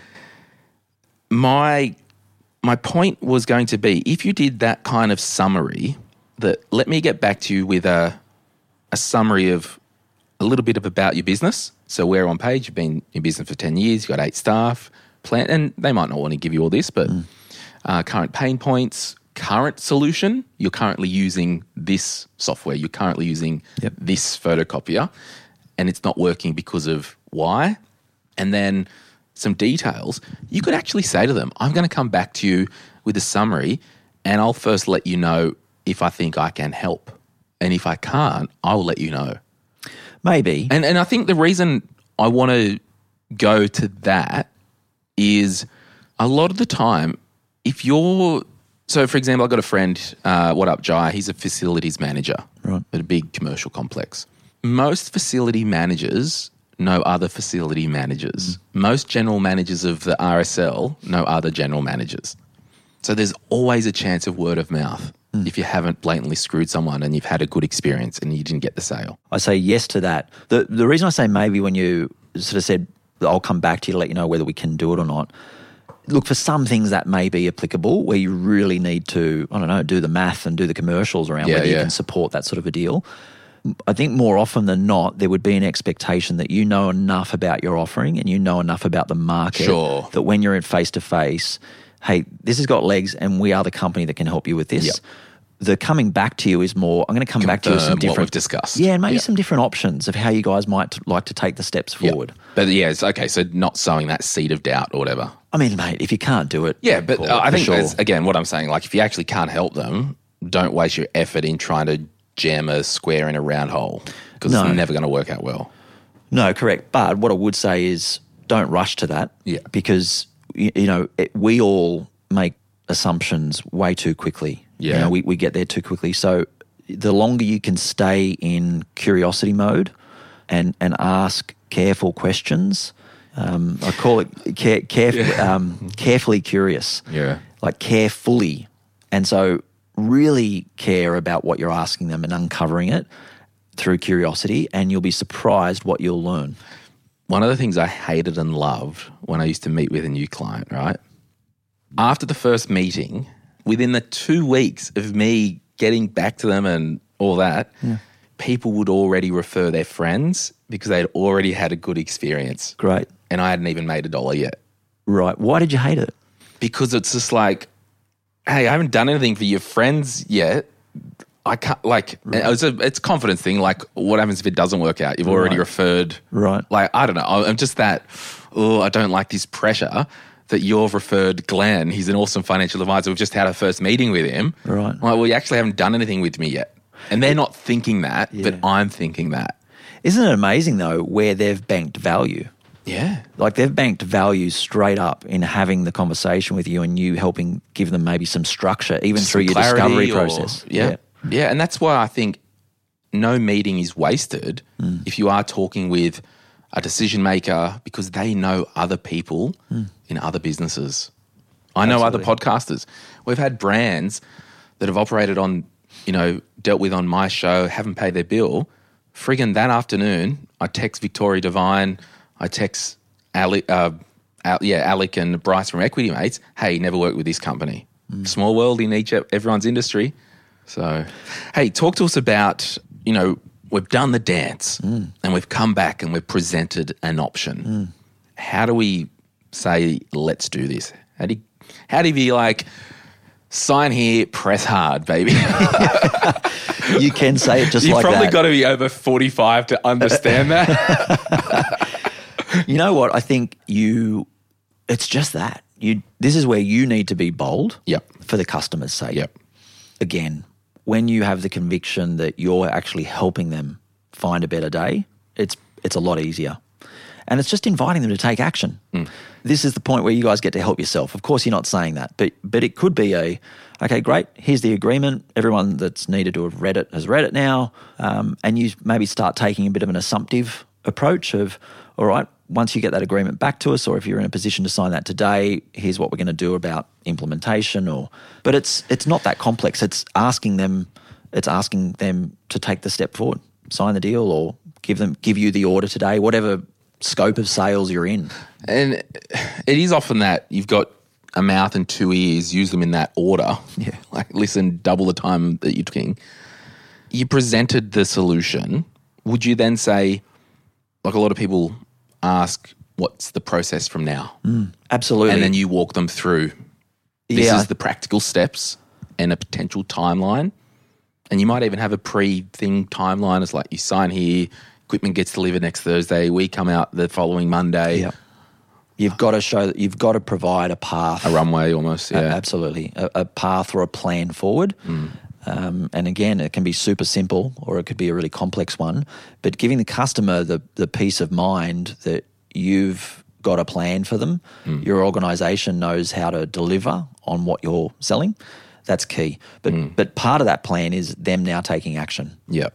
My point was going to be, if you did that kind of summary, that let me get back to you with a summary of a little bit of about your business. So we're on page, you've been in business for 10 years, you've got 8 staff, and they might not want to give you all this, but current pain points, current solution, you're currently using this software, you're currently using this photocopier, and it's not working because of why. And then some details. You could actually say to them, I'm going to come back to you with a summary and I'll first let you know if I think I can help. And if I can't, I'll let you know. Maybe. And I think the reason I want to go to that is a lot of the time, if you're... So, for example, I've got a friend, what up, Jai? He's a facilities manager at a big commercial complex. Most facility managers know other facility managers. Most general managers of the RSL know other general managers. So there's always a chance of word of mouth if you haven't blatantly screwed someone and you've had a good experience and you didn't get the sale. I say yes to that. The reason I say maybe when you sort of said, I'll come back to you to let you know whether we can do it or not, look, for some things that may be applicable where you really need to, do the math and do the commercials around whether you can support that sort of a deal. I think more often than not, there would be an expectation that you know enough about your offering and you know enough about the market that when you're in face-to-face, hey, this has got legs and we are the company that can help you with this. the coming back to you is more, I'm going to come back to you with some Confirm different... what we've discussed. Yeah, and maybe some different options of how you guys might like to take the steps forward. But yeah, it's okay. So not sowing that seed of doubt or whatever. I mean, mate, if you can't do it... Yeah, but call it, I for think, sure. again, what I'm saying, like if you actually can't help them, don't waste your effort in trying to jam a square in a round hole because No. it's never going to work out well. No, correct. But what I would say is don't rush to that. Yeah. Because, we all make assumptions way too quickly. Yeah. We get there too quickly. So the longer you can stay in curiosity mode and ask careful questions, I call it carefully curious. Yeah. Like carefully. And so really care about what you're asking them and uncovering it through curiosity, and you'll be surprised what you'll learn. One of the things I hated and loved when I used to meet with a new client, right? After the first meeting, within the 2 weeks of me getting back to them and all that, people would already refer their friends because they'd already had a good experience. Great. And I hadn't even made $1 yet. Right. Why did you hate it? Because it's just like, hey, I haven't done anything for your friends yet. I can't, it's a confidence thing. Like, what happens if it doesn't work out? You've already referred. Right. Like, I don't know. I'm just that, I don't like this pressure that you've referred Glenn. He's an awesome financial advisor. We've just had our first meeting with him. Right. Like, well, you actually haven't done anything with me yet. And they're not thinking that, but I'm thinking that. Isn't it amazing, though, where they've banked value? Yeah. Like they've banked value straight up in having the conversation with you and you helping give them maybe some structure, even through your discovery process. Yeah. And that's why I think no meeting is wasted if you are talking with a decision maker because they know other people in other businesses. I know other podcasters. We've had brands that have operated on, dealt with on my show, haven't paid their bill. Friggin' that afternoon, I text Victoria Devine, I text Alec and Bryce from Equity Mates, hey, never worked with this company. Small world in everyone's industry. So, hey, talk to us about, we've done the dance and we've come back and we've presented an option. How do we say, let's do this? How do you be like, sign here, press hard, baby? You can say it just You've like that. You've probably got to be over 45 to understand that. You know what? I think it's just that. This is where you need to be bold for the customer's sake. Yep. Again, when you have the conviction that you're actually helping them find a better day, it's a lot easier. And it's just inviting them to take action. This is the point where you guys get to help yourself. Of course, you're not saying that, but it could be okay, great, here's the agreement. Everyone that's needed to have read it has read it now. And you maybe start taking a bit of an assumptive approach of, all right, once you get that agreement back to us, or if you're in a position to sign that today, here's what we're going to do about implementation. But it's not that complex. It's asking them to take the step forward, sign the deal, or give you the order today, whatever scope of sales you're in. And it is often that you've got a mouth and 2 ears, use them in that order. Yeah. Like listen double the time that you're talking. You presented the solution. Would you then say, like a lot of people ask, what's the process from now? Absolutely. And then you walk them through, this is the practical steps and a potential timeline. And you might even have a pre-thing timeline. It's like you sign here, equipment gets delivered next Thursday, we come out the following Monday. Yeah. You've got to show that you've got to provide a path. A runway almost, yeah. Absolutely. A path or a plan forward. And again, it can be super simple or it could be a really complex one, but giving the customer the peace of mind that you've got a plan for them, your organisation knows how to deliver on what you're selling, that's key. But part of that plan is them now taking action. Yep.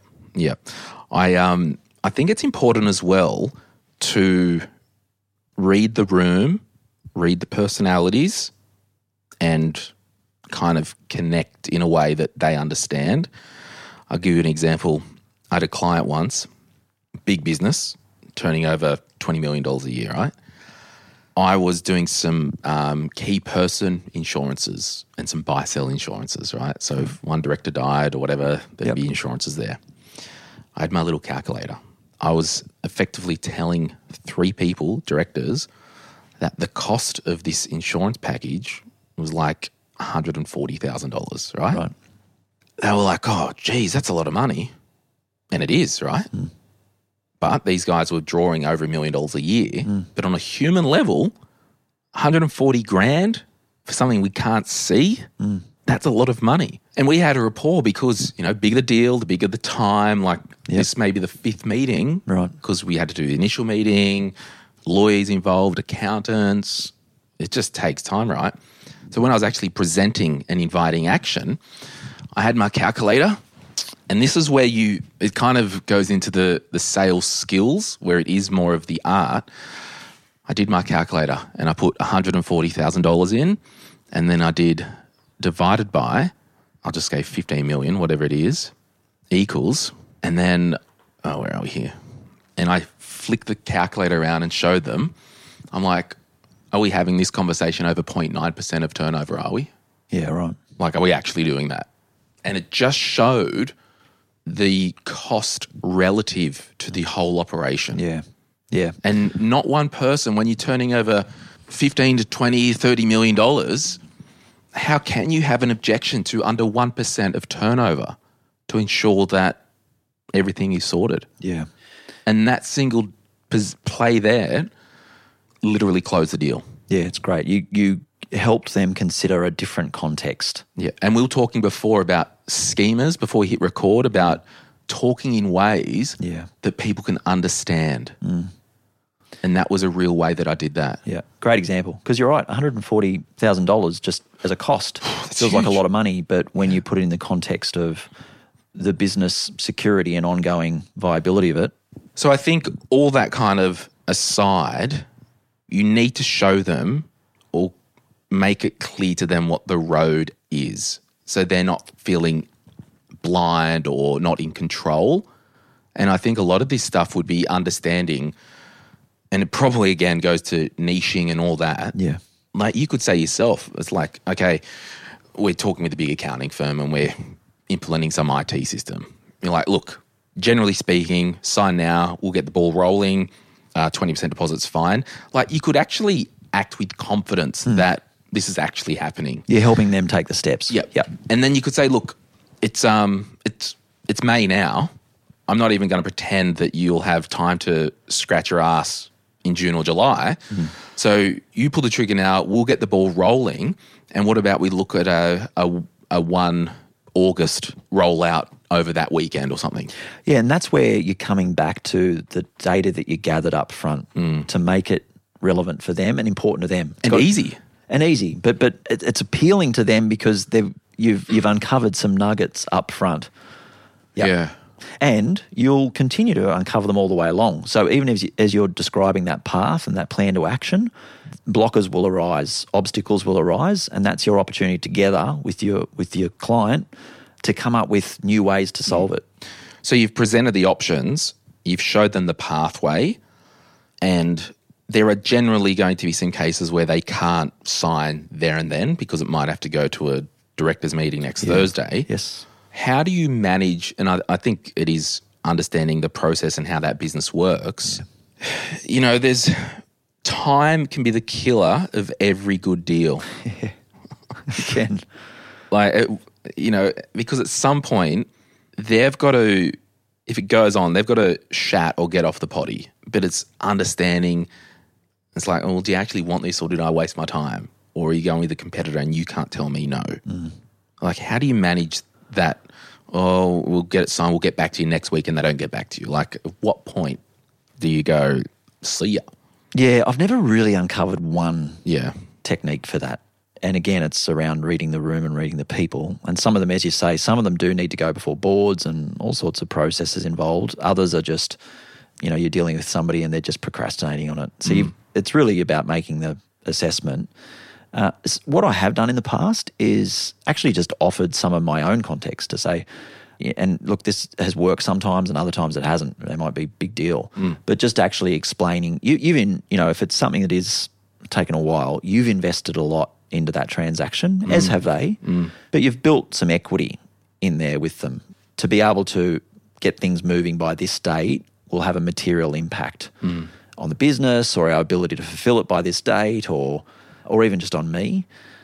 I think it's important as well to read the room, read the personalities, and kind of connect in a way that they understand. I'll give you an example. I had a client once, big business, turning over $20 million a year, right? I was doing some key person insurances and some buy-sell insurances, right? So if one director died or whatever, there'd be insurances there. I had my little calculator. I was effectively telling 3 people, directors, that the cost of this insurance package was like $140,000, right? they were like, oh, geez, that's a lot of money. And it is, right? But these guys were drawing over $1 million a year. But on a human level, 140 grand for something we can't see, that's a lot of money. And we had a rapport because, bigger the deal, the bigger the time. Like this may be the 5th meeting. Right. Because we had to do the initial meeting, lawyers involved, accountants. It just takes time, right? So when I was actually presenting and inviting action, I had my calculator. And this is where it kind of goes into the sales skills where it is more of the art. I did my calculator and I put $140,000 in, and then I did divided by, I'll just say 15 million, whatever it is, equals, and then, where are we here? And I flicked the calculator around and showed them. I'm like, are we having this conversation over 0.9% of turnover, are we? Yeah, right. Like, are we actually doing that? And it just showed the cost relative to the whole operation. Yeah. Yeah. And not one person, when you're turning over 15 to 20, $30 million, how can you have an objection to under 1% of turnover to ensure that everything is sorted? Yeah. And that single play there literally closed the deal. Yeah, it's great. You helped them consider a different context. Yeah. And we were talking before about schemas, before we hit record, about talking in ways that people can understand. And that was a real way that I did that. Yeah, great example. Because you're right, $140,000 just as a cost feels like a lot of money, but when you put it in the context of the business security and ongoing viability of it. So I think all that kind of aside, you need to show them or make it clear to them what the road is, so they're not feeling blind or not in control. And I think a lot of this stuff would be understanding, and it probably, again, goes to niching and all that. Yeah. Like you could say yourself, it's like, okay, we're talking with a big accounting firm and we're implementing some IT system. You're like, look, generally speaking, sign now, we'll get the ball rolling, 20% deposit's fine. Like you could actually act with confidence that this is actually happening. You're helping them take the steps. Yep. And then you could say, look, it's May now. I'm not even going to pretend that you'll have time to scratch your ass in June or July. So you pull the trigger now, we'll get the ball rolling. And what about we look at a 1 August rollout over that weekend or something? Yeah, and that's where you're coming back to the data that you gathered up front to make it relevant for them and important to them. And easy. And easy, but it's appealing to them because you've uncovered some nuggets up front. Yep. Yeah. And you'll continue to uncover them all the way along. So even as you're describing that path and that plan to action, blockers will arise, obstacles will arise, and that's your opportunity together with your client to come up with new ways to solve it. So you've presented the options, you've showed them the pathway, and there are generally going to be some cases where they can't sign there and then because it might have to go to a directors meeting next Thursday. Yes. How do you manage, and I think it is understanding the process and how that business works. Yeah. There's time can be the killer of every good deal. Yeah, it can. Because at some point they've got to, if it goes on, they've got to shat or get off the potty. But it's understanding, it's like, do you actually want this or did I waste my time? Or are you going with a competitor and you can't tell me no? Like, how do you manage that? Oh, we'll get it signed, we'll get back to you next week, and they don't get back to you. Like, at what point do you go, see ya? Yeah, I've never really uncovered one technique for that. And again, it's around reading the room and reading the people. And some of them, as you say, some of them do need to go before boards and all sorts of processes involved. Others are just, you're dealing with somebody and they're just procrastinating on it. So it's really about making the assessment. What I have done in the past is actually just offered some of my own context to say, and look, this has worked sometimes and other times it hasn't. It might be a big deal. But just actually explaining, if it's something that is taken a while, you've invested a lot into that transaction, as have they, but you've built some equity in there with them. To be able to get things moving by this date will have a material impact on the business or our ability to fulfill it by this date or even just on me.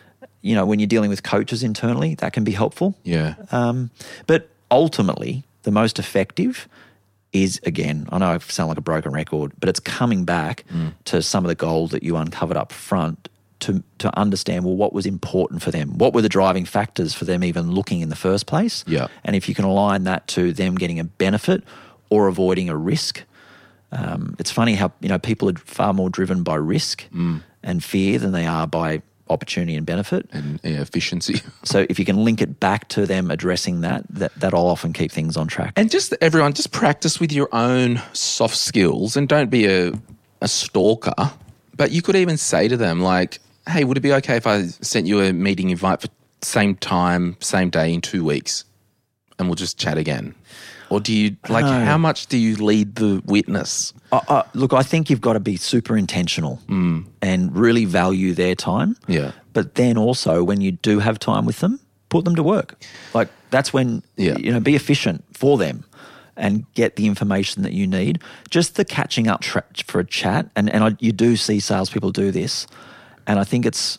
when you're dealing with coaches internally, that can be helpful. Yeah. But ultimately, the most effective is, again, I know I sound like a broken record, but it's coming back to some of the goals that you uncovered up front to understand, well, what was important for them? What were the driving factors for them even looking in the first place? Yeah. And if you can align that to them getting a benefit or avoiding a risk, it's funny how, people are far more driven by risk and fear than they are by opportunity and benefit. And efficiency. So if you can link it back to them addressing that'll often keep things on track. And just everyone, just practice with your own soft skills and don't be a stalker. But you could even say to them like, hey, would it be okay if I sent you a meeting invite for same time, same day in 2 weeks and we'll just chat again? Or do you, how much do you lead the witness? Look, I think you've got to be super intentional and really value their time. Yeah. But then also when you do have time with them, put them to work. Like that's when, be efficient for them and get the information that you need. Just the catching up for a chat. And you do see salespeople do this. And I think it's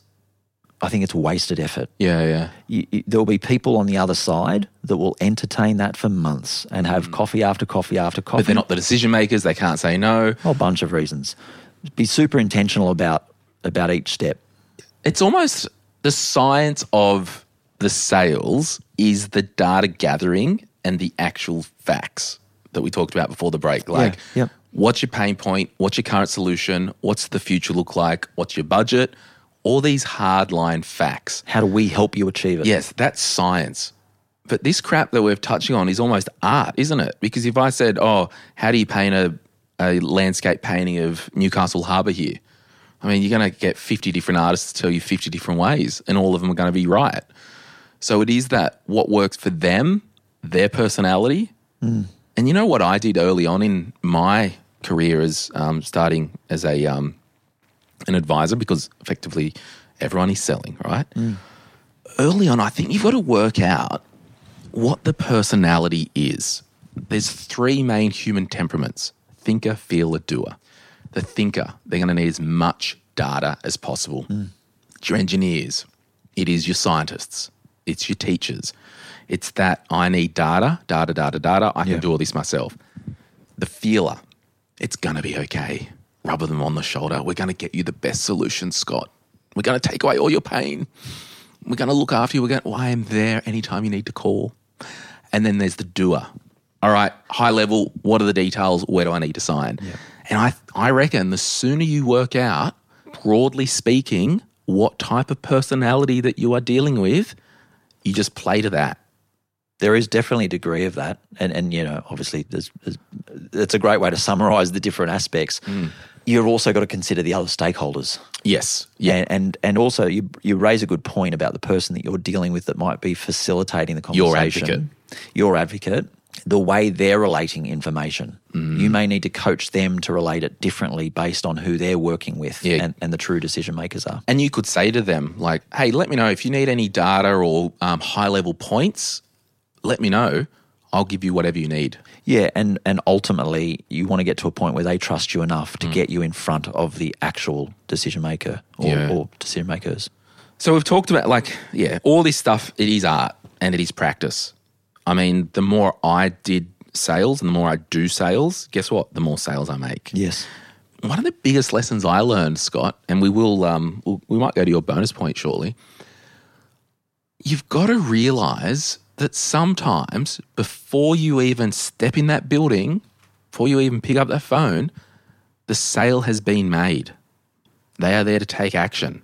wasted effort. Yeah. There'll be people on the other side that will entertain that for months and have coffee after coffee after coffee. But they're not the decision makers. They can't say no. A whole bunch of reasons. Be super intentional about each step. It's almost the science of the sales is the data gathering and the actual facts that we talked about before the break. Like, what's your pain point? What's your current solution? What's the future look like? What's your budget? All these hardline facts. How do we help you achieve it? Yes, that's science. But this crap that we're touching on is almost art, isn't it? Because if I said, how do you paint a landscape painting of Newcastle Harbour here? I mean, you're going to get 50 different artists to tell you 50 different ways and all of them are going to be right. So it is that what works for them, their personality. And you know what I did early on in my career as starting as an advisor, because effectively everyone is selling, right? Early on, I think you've got to work out what the personality is. There's 3 main human temperaments: thinker, feeler, doer. The thinker, they're going to need as much data as possible. It's your engineers. It is your scientists. It's your teachers. It's that I need data. I can do all this myself. The feeler, it's going to be okay. Rub them on the shoulder. We're going to get you the best solution, Scott. We're going to take away all your pain. We're going to look after you. I am there anytime you need to call. And then there's the doer. All right, high level, what are the details? Where do I need to sign? Yeah. And I reckon the sooner you work out, broadly speaking, what type of personality that you are dealing with, you just play to that. There is definitely a degree of that. And obviously it's a great way to summarise the different aspects. You've also got to consider the other stakeholders. Yes. Yeah. And also you raise a good point about the person that you're dealing with that might be facilitating the conversation. Your advocate. The way they're relating information. You may need to coach them to relate it differently based on who they're working with and the true decision makers are. And you could say to them like, hey, let me know if you need any data or high-level points, let me know. I'll give you whatever you need. Yeah, and ultimately you want to get to a point where they trust you enough to get you in front of the actual decision maker or decision makers. So we've talked about all this stuff, it is art and it is practice. I mean, the more I did sales and the more I do sales, guess what? The more sales I make. Yes. One of the biggest lessons I learned, Scott, and we will we might go to your bonus point shortly, you've got to realise that sometimes before you even step in that building, before you even pick up that phone, the sale has been made. They are there to take action.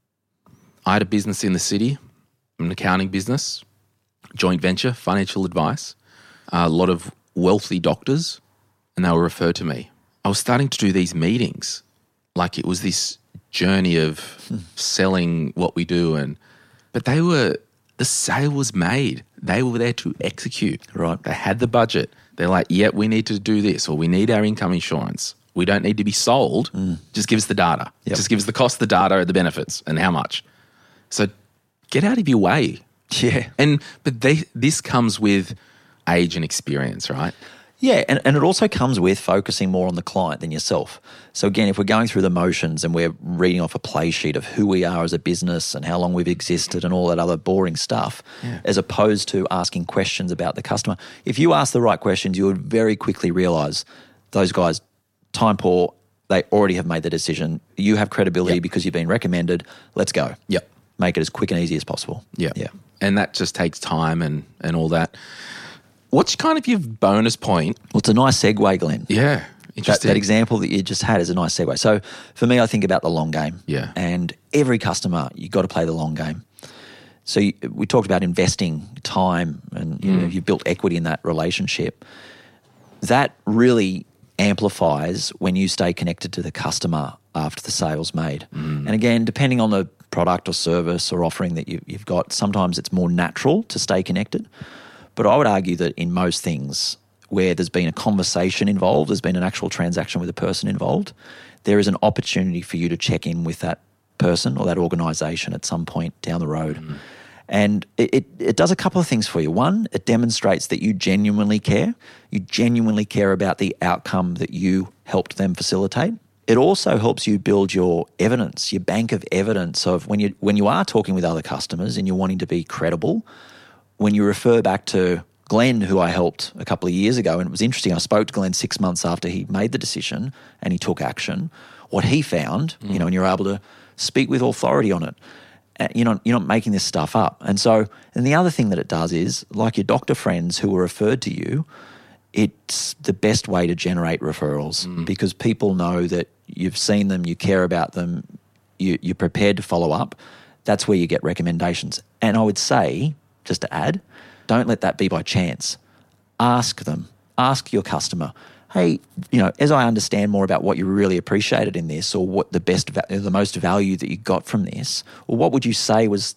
I had a business in the city, an accounting business, joint venture, financial advice, a lot of wealthy doctors, and they were referred to me. I was starting to do these meetings like it was this journey of selling what we do, but the sale was made. They were there to execute. Right. They had the budget. They're like, yeah, we need to do this, or we need our income insurance. We don't need to be sold. Just give us the data. Yep. Just give us the cost, the data, the benefits, and how much. So get out of your way. Yeah. But this comes with age and experience, right? Yeah, and it also comes with focusing more on the client than yourself. So again, if we're going through the motions and we're reading off a play sheet of who we are as a business and how long we've existed and all that other boring stuff, as opposed to asking questions about the customer, if you ask the right questions, you would very quickly realise those guys, time poor, they already have made the decision. You have credibility because you've been recommended. Let's go. Yep. Make it as quick and easy as possible. Yeah. And that just takes time and all that. What's kind of your bonus point? Well, it's a nice segue, Glenn. Yeah, interesting. That example that you just had is a nice segue. So for me, I think about the long game. Yeah. And every customer, you've got to play the long game. So we talked about investing time and you've built equity in that relationship. That really amplifies when you stay connected to the customer after the sale's made. And again, depending on the product or service or offering that you've got, sometimes it's more natural to stay connected. But I would argue that in most things where there's been a conversation involved, there's been an actual transaction with a person involved, there is an opportunity for you to check in with that person or that organisation at some point down the road. And it does a couple of things for you. One, it demonstrates that you genuinely care. You genuinely care about the outcome that you helped them facilitate. It also helps you build your evidence, your bank of evidence of when you are talking with other customers and you're wanting to be credible. When you refer back to Glenn, who I helped a couple of years ago, and it was interesting, I spoke to Glenn 6 months after he made the decision and he took action, what he found, and you're able to speak with authority on it. You're not making this stuff up. And the other thing that it does is, like your doctor friends who were referred to you, it's the best way to generate referrals because people know that you've seen them, you care about them, you're prepared to follow up. That's where you get recommendations. And I would say, just to add, don't let that be by chance. Ask them. Ask your customer, hey, as I understand more about what you really appreciated in this or what the most value that you got from this, or what would you say was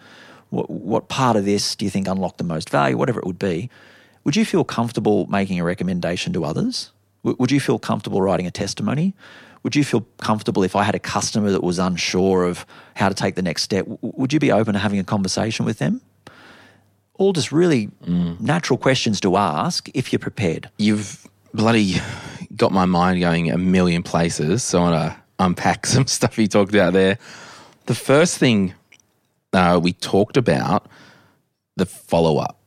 what part of this do you think unlocked the most value, whatever it would be, would you feel comfortable making a recommendation to others? Would you feel comfortable writing a testimony? Would you feel comfortable if I had a customer that was unsure of how to take the next step? Would you be open to having a conversation with them? All just really natural questions to ask if you're prepared. You've bloody got my mind going a million places, so I want to unpack some stuff you talked about there. The first thing we talked about, the follow-up.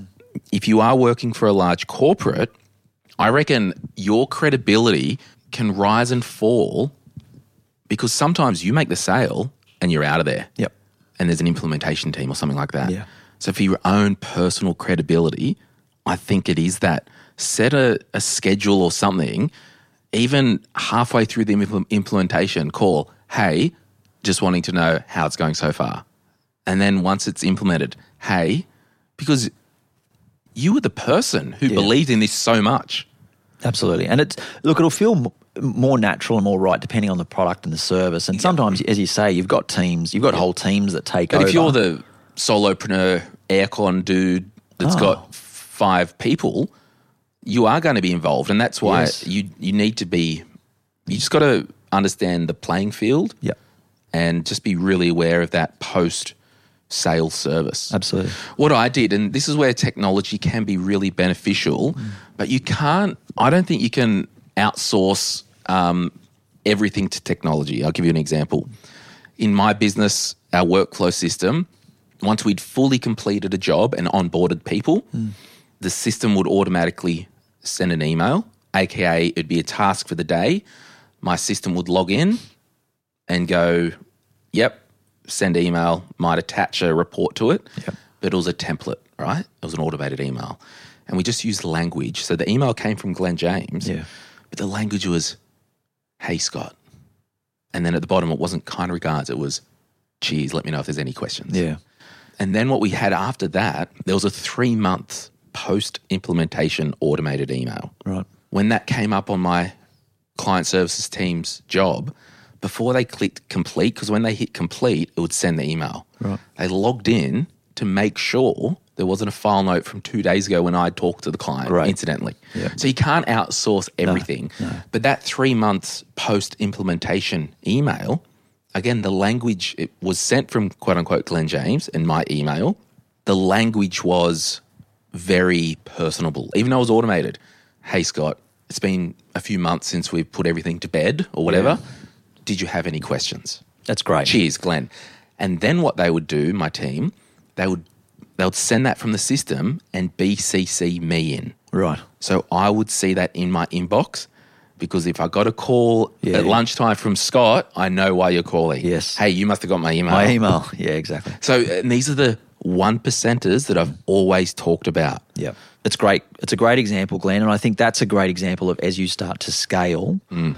If you are working for a large corporate, I reckon your credibility can rise and fall because sometimes you make the sale and you're out of there. Yep. And there's an implementation team or something like that. Yeah. So for your own personal credibility, I think it is that. Set a schedule or something, even halfway through the implementation, call, hey, just wanting to know how it's going so far. And then once it's implemented, hey, because you were the person who believed in this so much. Absolutely. And it'll feel more natural and more right depending on the product and the service. And sometimes, as you say, you've got teams, you've got whole teams that take over. But if you're the solopreneur aircon dude that's got 5 people, you are going to be involved. And that's why you need to be, you just got to understand the playing field and just be really aware of that post-sales service. Absolutely. What I did, and this is where technology can be really beneficial, but you can't, I don't think you can outsource everything to technology. I'll give you an example. In my business, our workflow system, once we'd fully completed a job and onboarded people, the system would automatically send an email, aka it'd be a task for the day. My system would log in and go, yep, send email, might attach a report to it, but it was a template, right? It was an automated email. And we just used language. So the email came from Glenn James, but the language was, hey, Scott. And then at the bottom, it wasn't kind regards. It was, geez, let me know if there's any questions. Yeah. And then what we had after that, there was a 3-month post-implementation automated email. Right. When that came up on my client services team's job, before they clicked complete, because when they hit complete, it would send the email. Right. They logged in to make sure there wasn't a file note from 2 days ago when I talked to the client, incidentally. Yeah. So you can't outsource everything. No. But that 3 months post-implementation email, again, the language, it was sent from quote-unquote Glenn James in my email. The language was very personable. Even though it was automated, hey, Scott, it's been a few months since we've put everything to bed or whatever. Did you have any questions? That's great. Cheers, Glenn. And then what they would do, my team, they would send that from the system and BCC me in. Right. So I would see that in my inbox, because if I got a call at lunchtime from Scott, I know why you're calling. Yes. Hey, you must have got my email. My email. Yeah, exactly. So and these are the 1%ers that I've always talked about. Yeah. It's great. It's a great example, Glenn. And I think that's a great example of as you start to scale,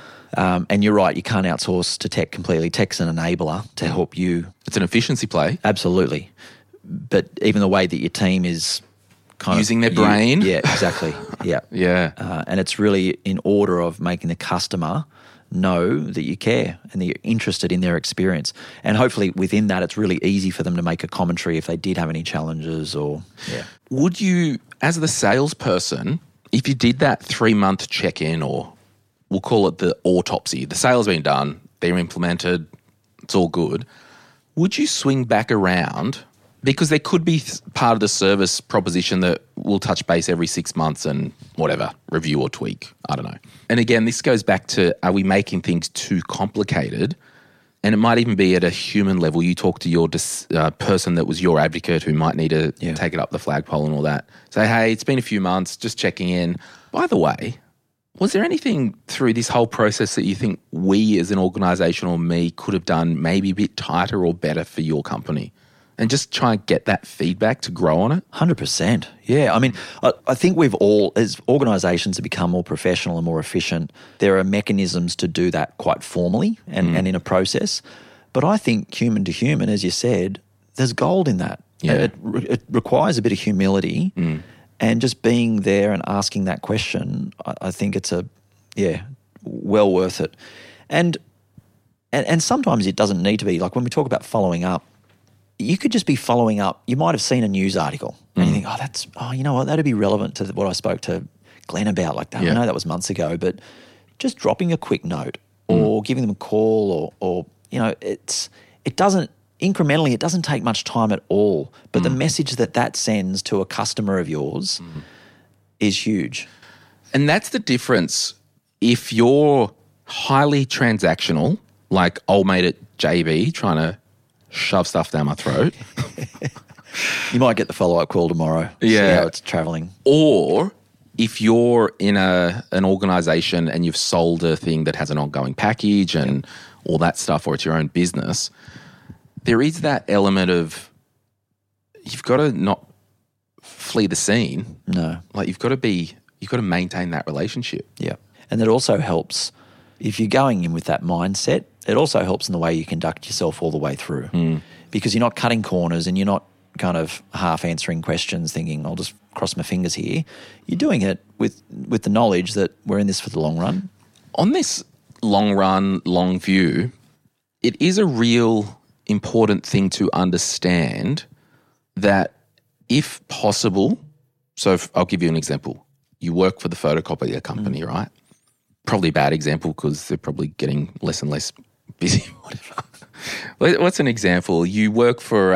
and you're right, you can't outsource to tech completely. Tech's an enabler to help you. It's an efficiency play. Absolutely. But even the way that your team is kind using of their brain. Yeah, exactly. Yeah. Yeah. And it's really in order of making the customer know that you care and that you're interested in their experience. And hopefully within that, it's really easy for them to make a commentary if they did have any challenges or, Would you, as the salesperson, if you did that 3-month check-in, or we'll call it the autopsy, the sale's been done, they're implemented, it's all good, would you swing back around? Because there could be part of the service proposition that will touch base every 6 months and whatever, review or tweak. I don't know. And again, this goes back to, are we making things too complicated? And it might even be at a human level. You talk to your person that was your advocate who might need to take it up the flagpole and all that. Say, hey, it's been a few months, just checking in. By the way, was there anything through this whole process that you think we as an organisation or me could have done maybe a bit tighter or better for your company? And just try and get that feedback to grow on it? 100%. Yeah. I mean, I think we've all, as organisations have become more professional and more efficient, there are mechanisms to do that quite formally and in a process. But I think human to human, as you said, there's gold in that. Yeah. It requires a bit of humility and just being there and asking that question. I think it's well worth it. And sometimes it doesn't need to be. Like when we talk about following up, you could just be following up. You might have seen a news article and you think, you know what, that'd be relevant to what I spoke to Glenn about. Like that. I know that was months ago, but just dropping a quick note or giving them a call or you know, it doesn't take much time at all. But the message that sends to a customer of yours is huge. And that's the difference. If you're highly transactional, like old mate at JB trying to shove stuff down my throat. You might get the follow-up call tomorrow. See how it's travelling. Or if you're in an organisation and you've sold a thing that has an ongoing package and all that stuff, or it's your own business, there is that element of you've got to not flee the scene. No. Like you've got to maintain that relationship. Yeah. And that also helps if you're going in with that mindset. It also helps in the way you conduct yourself all the way through because you're not cutting corners and you're not kind of half answering questions thinking, I'll just cross my fingers here. You're doing it with the knowledge that we're in this for the long run. On this long run, long view, it is a real important thing to understand that if possible, I'll give you an example. You work for the photocopier company, right? Probably a bad example because they're probably getting less and less busy, whatever. What's an example? You work for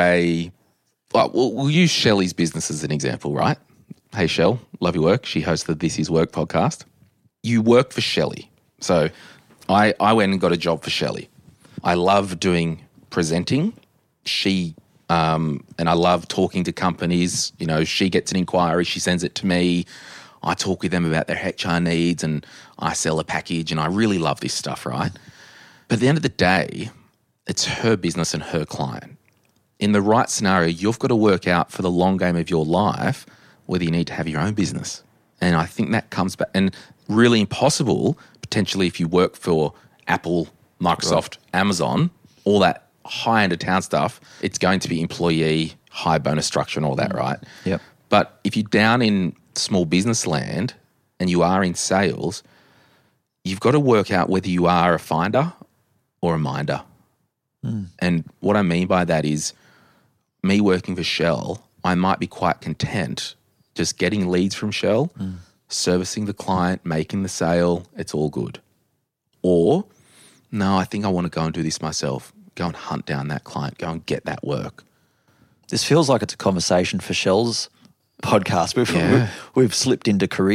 we'll use Shelley's business as an example, right? Hey, Shell, love your work. She hosts the This Is Work podcast. You work for Shelley. So I went and got a job for Shelley. I love doing presenting. And I love talking to companies. You know, she gets an inquiry, she sends it to me. I talk with them about their HR needs and I sell a package and I really love this stuff, right? But at the end of the day, it's her business and her client. In the right scenario, you've got to work out for the long game of your life whether you need to have your own business. And I think that comes back, and really impossible potentially if you work for Apple, Microsoft, Amazon, all that high end of town stuff, it's going to be employee, high bonus structure and all that, right? Yep. But if you're down in small business land and you are in sales, you've got to work out whether you are a finder or a minder. And what I mean by that is me working for Shell, I might be quite content just getting leads from Shell, servicing the client, making the sale, it's all good. Or, no, I think I want to go and do this myself, go and hunt down that client, go and get that work. This feels like it's a conversation for Shell's podcast. We've slipped into career.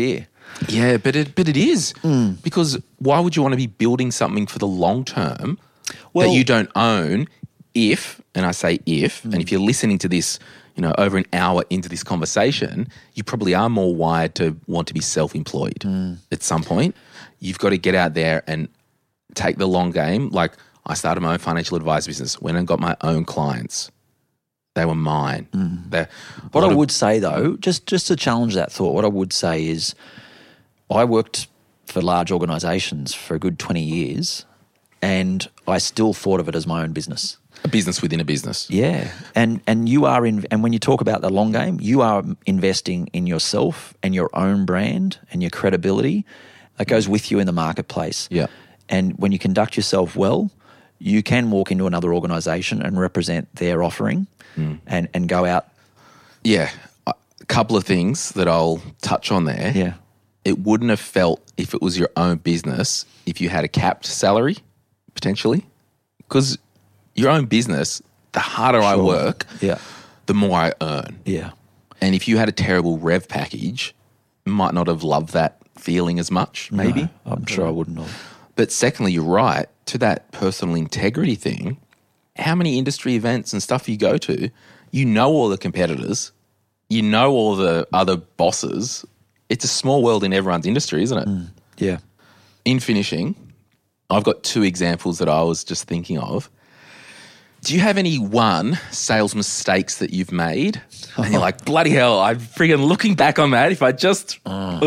Yeah, but it is. Because why would you want to be building something for the long term that you don't own if, and I say if, and if you're listening to this, over an hour into this conversation, you probably are more wired to want to be self-employed at some point. You've got to get out there and take the long game. Like, I started my own financial advice business, went and got my own clients. They were mine. What I would say, though, just to challenge that thought, what I would say is I worked for large organisations for a good 20 years and I still thought of it as my own business. A business within a business. Yeah. And you are and when you talk about the long game, you are investing in yourself and your own brand and your credibility that goes with you in the marketplace. Yeah. And when you conduct yourself well, you can walk into another organisation and represent their offering and go out. Yeah. A couple of things that I'll touch on there. Yeah. It wouldn't have felt, if it was your own business, if you had a capped salary, potentially. Because your own business, the harder I work, the more I earn. Yeah. And if you had a terrible rev package, you might not have loved that feeling as much, maybe. No, I'm sure I wouldn't have. But secondly, you're right, to that personal integrity thing, how many industry events and stuff you go to, you know all the competitors, you know all the other bosses. It's a small world in everyone's industry, isn't it? Yeah. In finishing, I've got two examples that I was just thinking of. Do you have any sales mistakes that you've made? And you're like, bloody hell, I'm friggin' looking back on that if I just...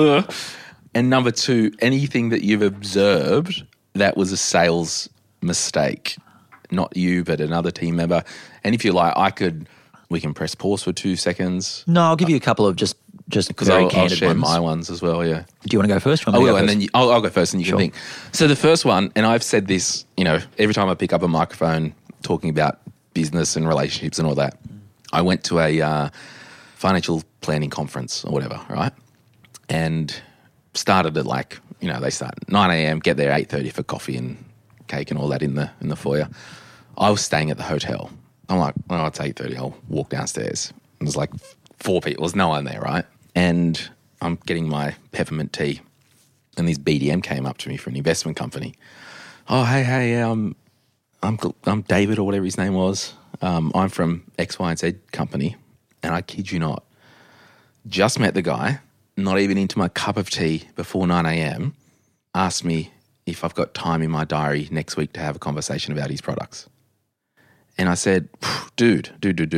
And number two, anything that you've observed that was a sales mistake. Not you, but another team member. And if you like, we can press pause for 2 seconds. No, I'll give you a couple of just because very I'll candid share ones. my ones as well, yeah. Do you want to go first? I will, and then I'll go first and you can think. So the first one, and I've said this, every time I pick up a microphone talking about business and relationships and all that, I went to a financial planning conference or whatever, right? And started at they start at 9 a.m, get there 8:30 for coffee and cake and all that in the foyer. I was staying at the hotel. I'm like, it's 8:30, I'll walk downstairs. There's like 4 people, there's no one there, right? And I'm getting my peppermint tea and this BDM came up to me from an investment company. Oh, hey, I'm David or whatever his name was. I'm from X, Y, and Z company. And I kid you not, just met the guy, not even into my cup of tea before 9 a.m, asked me if I've got time in my diary next week to have a conversation about his products. And I said, dude,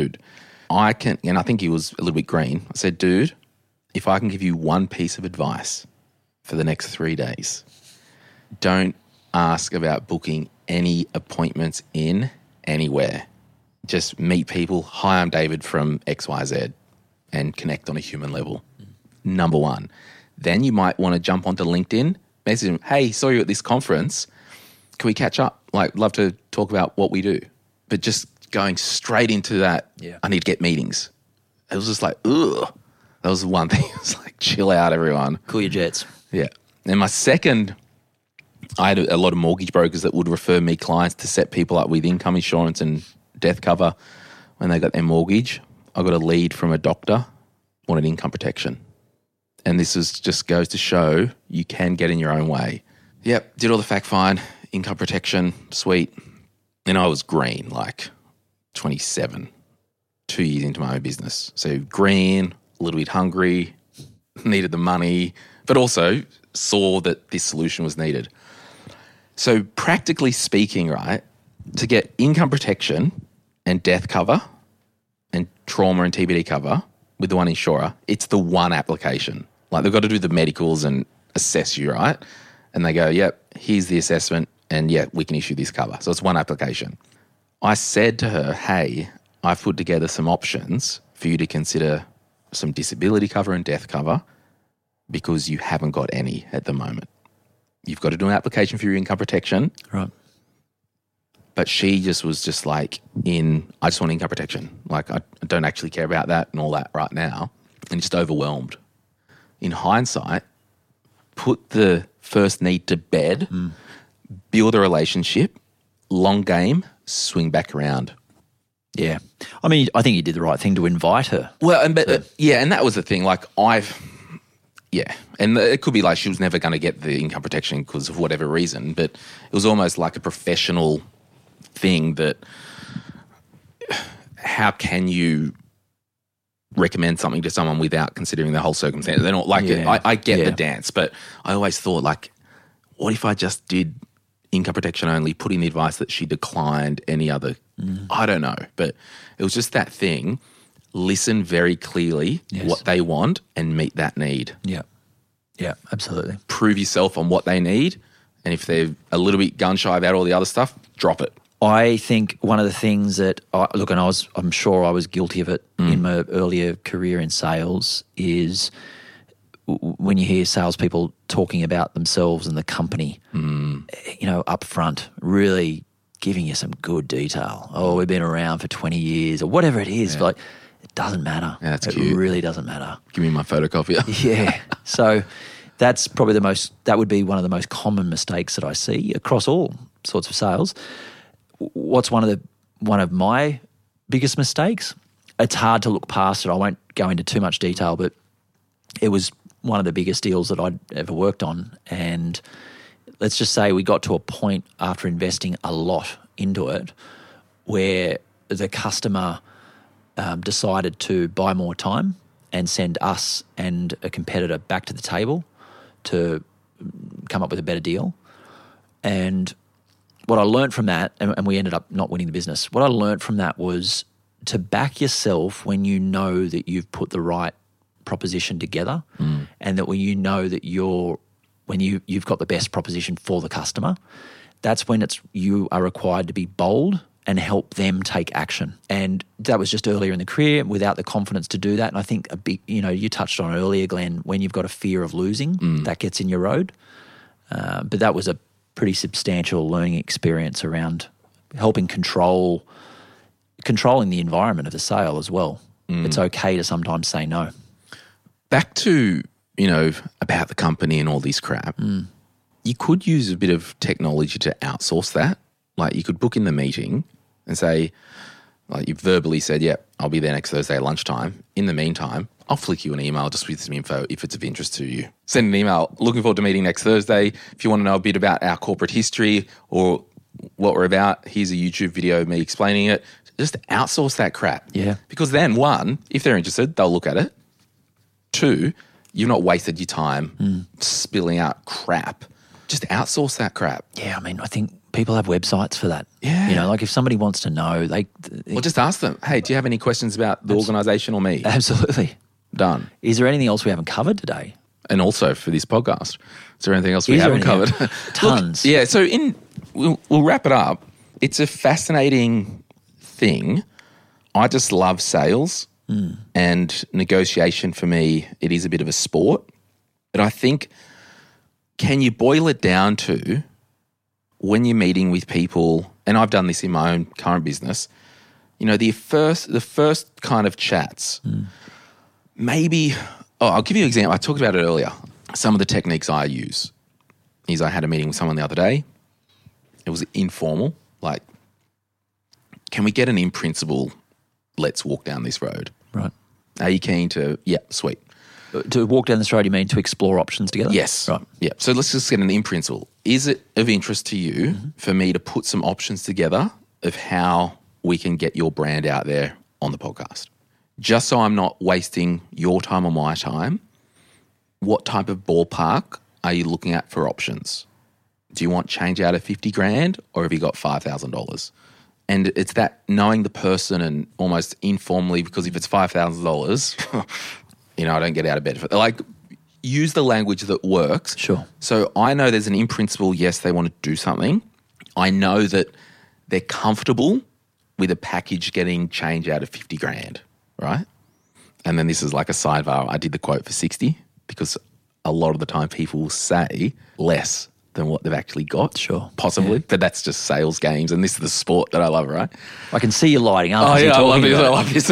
I can, and I think he was a little bit green. I said, dude, if I can give you one piece of advice for the next 3 days, don't ask about booking any appointments in anywhere. Just meet people. Hi, I'm David from XYZ, and connect on a human level. Number one. Then you might want to jump onto LinkedIn, message him, hey, saw you at this conference. Can we catch up? Love to talk about what we do. But just going straight into that, I need to get meetings. It was just like, ugh. That was the one thing. It was like, chill out, everyone. Cool your jets. Yeah. And my second, I had a lot of mortgage brokers that would refer me clients to set people up with income insurance and death cover when they got their mortgage. I got a lead from a doctor, wanted income protection. And this just goes to show you can get in your own way. Yep, did all the fact find, income protection, sweet. And I was green, 27, 2 years into my own business. So green, a little bit hungry, needed the money, but also saw that this solution was needed. So practically speaking, right, to get income protection and death cover and trauma and TBD cover with the one insurer, it's the one application. They've got to do the medicals and assess you, right? And they go, yep, here's the assessment and we can issue this cover. So it's one application. I said to her, hey, I've put together some options for you to consider some disability cover and death cover because you haven't got any at the moment. You've got to do an application for your income protection. Right. But she was just I just want income protection. I don't actually care about that and all that right now. And just overwhelmed. In hindsight, put the first need to bed, build a relationship, long game, swing back around. Yeah. I mean, I think you did the right thing to invite her. Well, and that was the thing. Yeah. And it could be like she was never going to get the income protection because of whatever reason, but it was almost like a professional thing that how can you recommend something to someone without considering the whole circumstance? They're not like I get the dance, but I always thought like, what if I just did income protection only, put in the advice that she declined any other, I don't know. But it was just that thing, listen very clearly what they want and meet that need. Yeah. Yeah, absolutely. Prove yourself on what they need, and if they're a little bit gun shy about all the other stuff, drop it. I think one of the things that I'm sure I was guilty of it in my earlier career in sales is when you hear salespeople talking about themselves and the company, up front, really giving you some good detail. Oh, we've been around for 20 years or whatever it is. But it doesn't matter. Yeah, that's it cute. Really doesn't matter. Give me my photocopier. Yeah. So that's probably that would be one of the most common mistakes that I see across all sorts of sales. What's one of my biggest mistakes? It's hard to look past it. I won't go into too much detail, but it was one of the biggest deals that I'd ever worked on. And let's just say we got to a point after investing a lot into it where the customer decided to buy more time and send us and a competitor back to the table to come up with a better deal. And what I learned from that, and we ended up not winning the business, what I learned from that was to back yourself when you know that you've put the right proposition together and that when you know that you've got the best proposition for the customer, that's when you are required to be bold and help them take action. And that was just earlier in the career without the confidence to do that. And I think you touched on earlier, Glenn, when you've got a fear of losing, that gets in your road. But that was a pretty substantial learning experience around helping controlling the environment of the sale as well. It's okay to sometimes say no. Back to, about the company and all this crap, you could use a bit of technology to outsource that. Like you could book in the meeting and say, like you've verbally said, yeah, I'll be there next Thursday at lunchtime. In the meantime, I'll flick you an email just with some info if it's of interest to you. Send an email, looking forward to meeting next Thursday. If you want to know a bit about our corporate history or what we're about, here's a YouTube video of me explaining it. Just outsource that crap. Yeah. Because then, one, if they're interested, they'll look at it. Two, you've not wasted your time spilling out crap. Just outsource that crap. Yeah, I mean, I think people have websites for that. Yeah. Like if somebody wants to know, Well, just ask them, hey, do you have any questions about the organisation or me? Absolutely. Done. Is there anything else we haven't covered today? And also for this podcast, is there anything else we haven't covered? Tons. Look, yeah, so we'll wrap it up. It's a fascinating thing. I just love sales and negotiation. For me, it is a bit of a sport. But I think, can you boil it down to when you're meeting with people, and I've done this in my own current business, the first kind of chats, maybe, I'll give you an example. I talked about it earlier. Some of the techniques I use is I had a meeting with someone the other day. It was informal, like, can we get an in principle, let's walk down this road? Right. Are you keen to, yeah, sweet. To walk down this road, you mean to explore options together? Yes. Right. Yeah. So let's just get an in principle. Is it of interest to you for me to put some options together of how we can get your brand out there on the podcast? Just so I'm not wasting your time or my time, what type of ballpark are you looking at for options? Do you want change out of 50 grand or have you got $5,000? And it's that knowing the person and almost informally, because if it's $5,000, I don't get out of bed for it. Like, use the language that works. Sure. So I know there's an in principle, yes, they want to do something. I know that they're comfortable with a package getting change out of 50 grand, right? And then this is like a sidebar. I did the quote for 60 because a lot of the time people will say less than what they've actually got. Sure. Possibly. Yeah. But that's just sales games, and this is the sport that I love, right? I can see you lighting up. Oh, as yeah, you're I talking love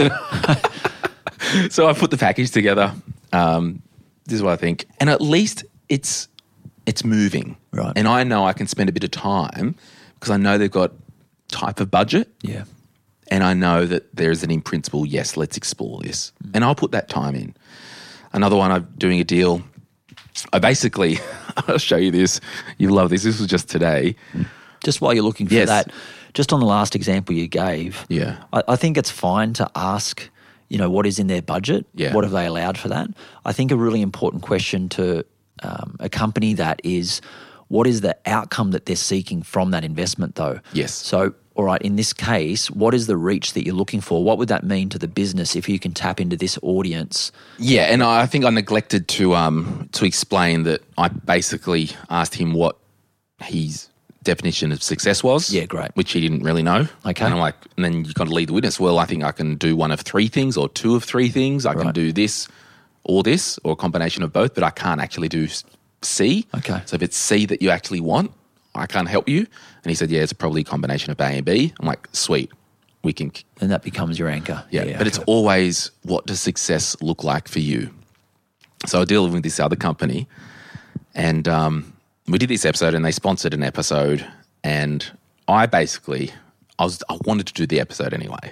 this. So I put the package together. This is what I think. And at least it's moving. Right. And I know I can spend a bit of time because I know they've got type of budget. Yeah. And I know that there's an in principle, yes, let's explore this. And I'll put that time in. Another one, I'm doing a deal. I basically, I'll show you this. You love this. This was just today. Just while you're looking for Yes. that, just on the last example you gave, Yeah. I think it's fine to ask, what is in their budget? Yeah. What have they allowed for that? I think a really important question to a company that is, what is the outcome that they're seeking from that investment though? Yes. So, all right, in this case, what is the reach that you're looking for? What would that mean to the business if you can tap into this audience? Yeah, and I think I neglected to explain that I basically asked him what his definition of success was. Yeah, great. Which he didn't really know. Okay. And I'm like, and then you got to lead the witness. Well, I think I can do one of three things or two of three things. I can Right. do this or a combination of both, but I can't actually do C. Okay. So if it's C that you actually want, I can't help you. And he said, yeah, it's probably a combination of A and B. I'm like, sweet. We can. And that becomes your anchor. Yeah, but it's always, what does success look like for you? So I deal with this other company, and we did this episode, and they sponsored an episode, and I wanted to do the episode anyway.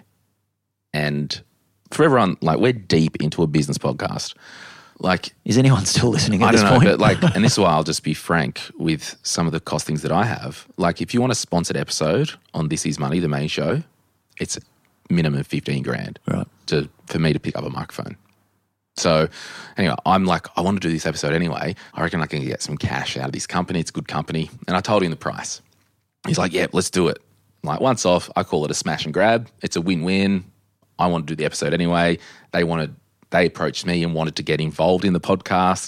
And for everyone, like, we're deep into a business podcast. Like, is anyone still listening at I this don't know, point? but like, and this is why I'll just be frank with some of the costings that I have. Like, if you want a sponsored episode on This Is Money, the main show, it's minimum $15,000 Right. for me to pick up a microphone. So anyway, I'm like, I want to do this episode anyway. I reckon I can get some cash out of this company. It's a good company. And I told him the price. He's like, yeah, let's do it. Like, once off, I call it a smash and grab. It's a win-win. I want to do the episode anyway. They approached me and wanted to get involved in the podcast.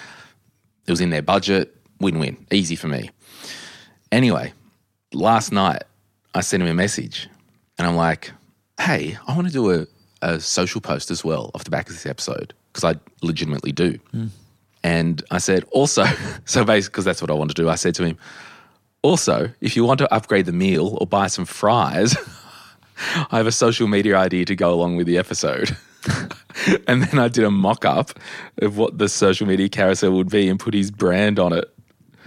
It was in their budget. Win-win. Easy for me. Anyway, last night I sent him a message and I'm like, hey, I want to do a social post as well off the back of this episode, because I legitimately do. And I said, also, so basically, because that's what I want to do, I said to him, also, if you want to upgrade the meal or buy some fries, I have a social media idea to go along with the episode. And then I did a mock-up of what the social media carousel would be and put his brand on it.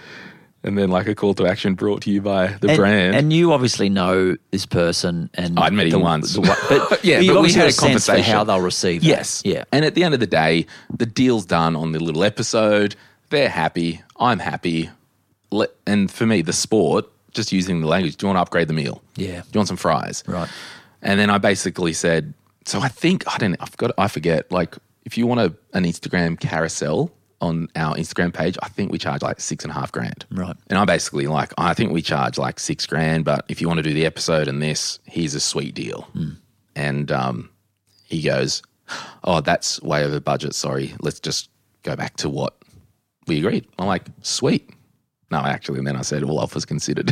And then like a call to action brought to you by the brand. And you obviously know this person. And I'd met him once. But yeah, you but we obviously had a sense for conversation. how they'll receive that. Yes. Yeah. And at the end of the day, the deal's done on the little episode. They're happy. I'm happy. And for me, the sport, just using the language, do you want to upgrade the meal? Yeah. Do you want some fries? Right. And then I basically said, so I forget, like, if you want an Instagram carousel on our Instagram page, I think we charge like $6,500. Right. And I basically like, I think we charge like $6,000, but if you want to do the episode and this, here's a sweet deal. And he goes, oh, that's way over budget. Sorry. Let's just go back to what we agreed. I'm like, sweet. No, actually, and then I said, all offers considered.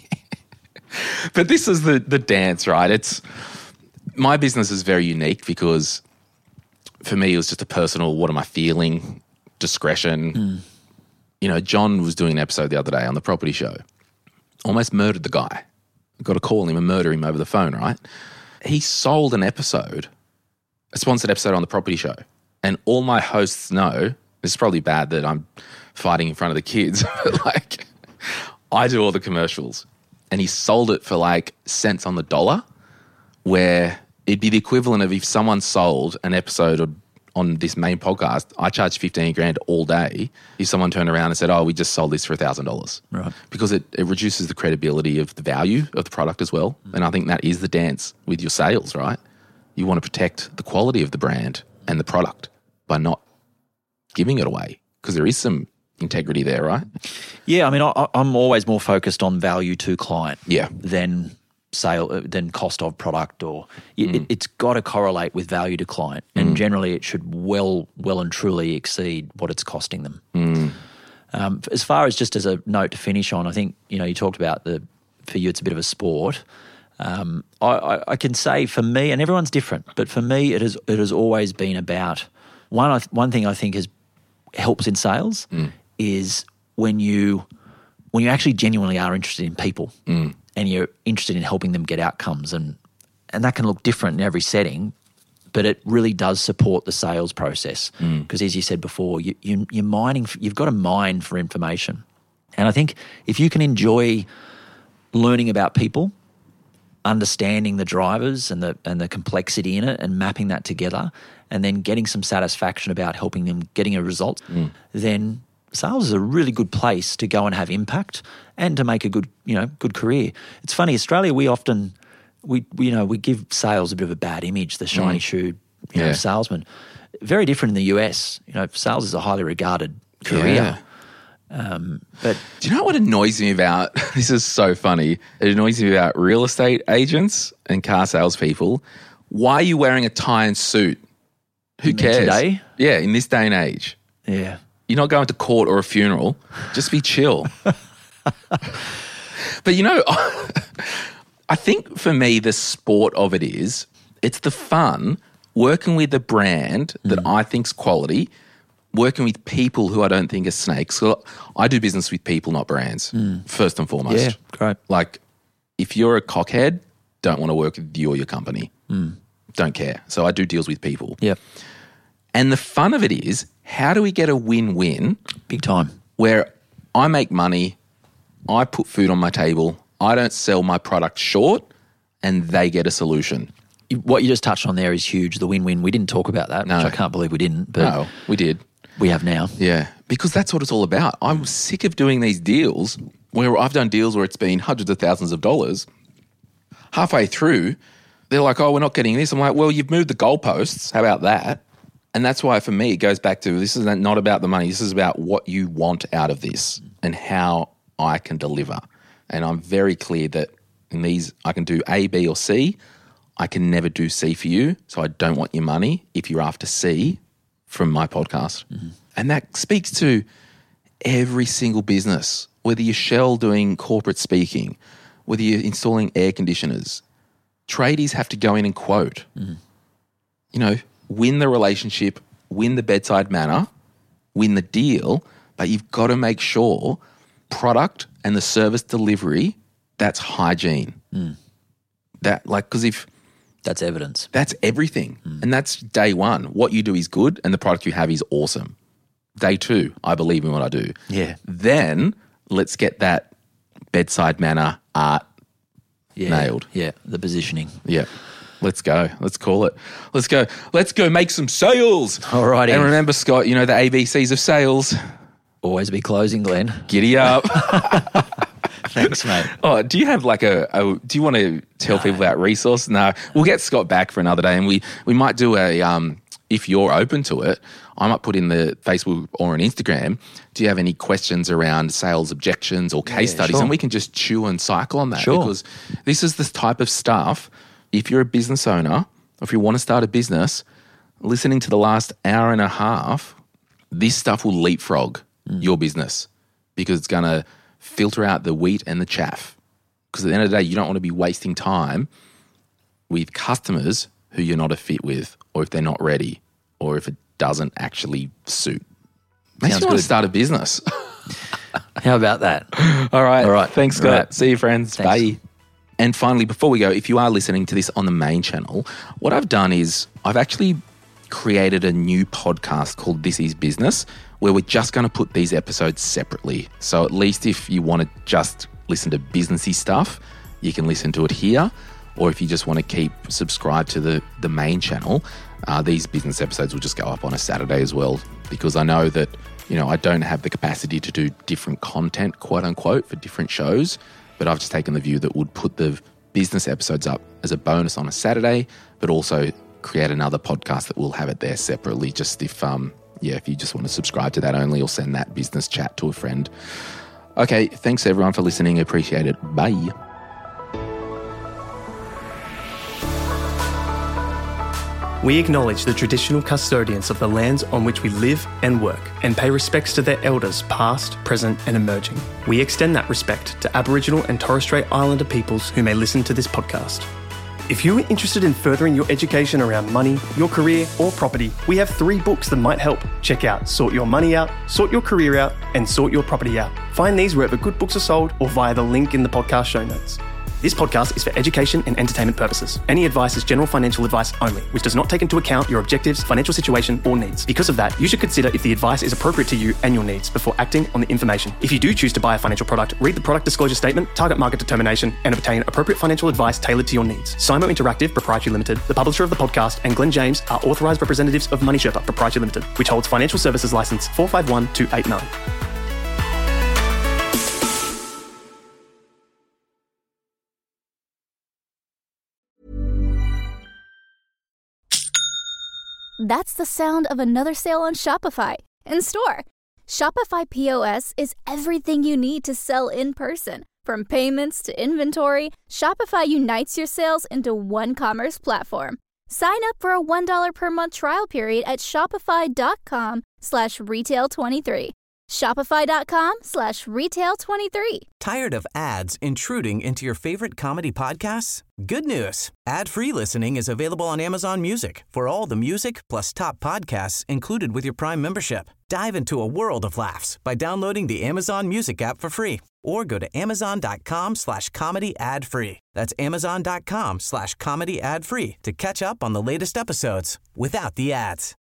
But this is the dance, right? My business is very unique because for me, it was just a personal, what am I feeling, discretion. You know, John was doing an episode the other day on the property show. Almost murdered the guy. I've got to call him and murder him over the phone, right? He sold an episode, a sponsored episode on the property show. And all my hosts know, this is probably bad that I'm fighting in front of the kids, but like, I do all the commercials. And he sold it for like cents on the dollar, where it'd be the equivalent of if someone sold an episode on this main podcast, I charge $15,000 all day. If someone turned around and said, oh, we just sold this for $1,000. Right. Because it reduces the credibility of the value of the product as well. And I think that is the dance with your sales, right? You want to protect the quality of the brand and the product by not giving it away, because there is some integrity there, right? Yeah, I mean, I'm always more focused on value to client than than cost of product, or it's got to correlate with value to client, and generally it should well and truly exceed what it's costing them. As far as just as a note to finish on, I think, you talked about for you it's a bit of a sport. I can say for me, and everyone's different, but for me it has always been about one thing I think helps in sales is when you actually genuinely are interested in people and you're interested in helping them get outcomes, and that can look different in every setting, but it really does support the sales process because, as you said before, you're mining. You've got to mine for information, and I think if you can enjoy learning about people, understanding the drivers and the complexity in it, and mapping that together, and then getting some satisfaction about helping them getting a result, then sales is a really good place to go and have impact and to make a good career. It's funny, Australia, we often we give sales a bit of a bad image, the shiny shoe salesman. Very different in the US. Sales is a highly regarded career. But do you know what annoys me about, this is so funny, it annoys me about real estate agents and car salespeople? Why are you wearing a tie and suit? Who cares? Today? Yeah, in this day and age. Yeah. You're not going to court or a funeral. Just be chill. But I think for me the sport of it is, it's the fun working with a brand that I think's quality, working with people who I don't think are snakes. So I do business with people, not brands, first and foremost. Yeah, great. Like, if you're a cockhead, don't want to work with you or your company. Don't care. So I do deals with people. Yep. And the fun of it is, how do we get a win-win? Big time. Where I make money, I put food on my table, I don't sell my product short, and they get a solution. What you just touched on there is huge, the win-win. We didn't talk about that, which I can't believe we didn't. But no, we did. We have now. Yeah, because that's what it's all about. I'm sick of doing these deals where I've done deals where it's been hundreds of thousands of dollars. Halfway through, they're like, oh, we're not getting this. I'm like, well, you've moved the goalposts. How about that? And that's why for me it goes back to, this is not about the money. This is about what you want out of this and how I can deliver. And I'm very clear that in these I can do A, B or C. I can never do C for you. So I don't want your money if you're after C from my podcast. And that speaks to every single business, whether you're Shell doing corporate speaking, whether you're installing air conditioners. Tradies have to go in and quote. Win the relationship, win the bedside manner, win the deal, but you've got to make sure product and the service delivery, that's hygiene. Because if that's evidence. That's everything. And that's day one. What you do is good and the product you have is awesome. Day two, I believe in what I do. Yeah. Then let's get that bedside manner art nailed. Yeah, the positioning. Yeah. Let's go. Let's call it. Let's go. Let's go make some sales. All righty. And remember, Scott, the ABCs of sales. Always be closing, Glenn. Giddy up. Thanks, mate. Oh, do you have do you want to tell people about resource? No, we'll get Scott back for another day and we might do if you're open to it, I might put in the Facebook or on Instagram, do you have any questions around sales objections or case studies? Sure. And we can just chew and cycle on that. Sure. Because this is the type of stuff, if you're a business owner, or if you want to start a business, listening to the last hour and a half, this stuff will leapfrog your business because it's going to filter out the wheat and the chaff. Because at the end of the day, you don't want to be wasting time with customers who you're not a fit with, or if they're not ready, or if it doesn't actually suit. Makes you want to start a business. How about that? All right. Thanks, Scott. Right. See you, friends. Thanks. Bye. And finally, before we go, if you are listening to this on the main channel, what I've done is I've actually created a new podcast called This Is Business, where we're just going to put these episodes separately. So at least if you want to just listen to businessy stuff, you can listen to it here. Or if you just want to keep subscribed to the main channel, these business episodes will just go up on a Saturday as well, because I know that, I don't have the capacity to do different content, quote unquote, for different shows, but I've just taken the view that we'll put the business episodes up as a bonus on a Saturday, but also create another podcast that will have it there separately, just if you just want to subscribe to that only or send that business chat to a friend. Okay, thanks everyone for listening. Appreciate it. Bye. We acknowledge the traditional custodians of the lands on which we live and work and pay respects to their elders past, present and emerging. We extend that respect to Aboriginal and Torres Strait Islander peoples who may listen to this podcast. If you are interested in furthering your education around money, your career or property, we have 3 books that might help. Check out Sort Your Money Out, Sort Your Career Out and Sort Your Property Out. Find these wherever good books are sold or via the link in the podcast show notes. This podcast is for education and entertainment purposes. Any advice is general financial advice only, which does not take into account your objectives, financial situation, or needs. Because of that, you should consider if the advice is appropriate to you and your needs before acting on the information. If you do choose to buy a financial product, read the product disclosure statement, target market determination, and obtain appropriate financial advice tailored to your needs. Simo Interactive Proprietary Limited, the publisher of the podcast, and Glenn James are authorised representatives of Money Sherpa Proprietary Limited, which holds financial services license 451289. That's the sound of another sale on Shopify in store. Shopify POS is everything you need to sell in person. From payments to inventory, Shopify unites your sales into one commerce platform. Sign up for a $1 per month trial period at shopify.com/retail23. Shopify.com/retail23. Tired of ads intruding into your favorite comedy podcasts? Good news. Ad-free listening is available on Amazon Music for all the music plus top podcasts included with your Prime membership. Dive into a world of laughs by downloading the Amazon Music app for free or go to amazon.com/comedy ad-free. That's amazon.com/comedy ad-free to catch up on the latest episodes without the ads.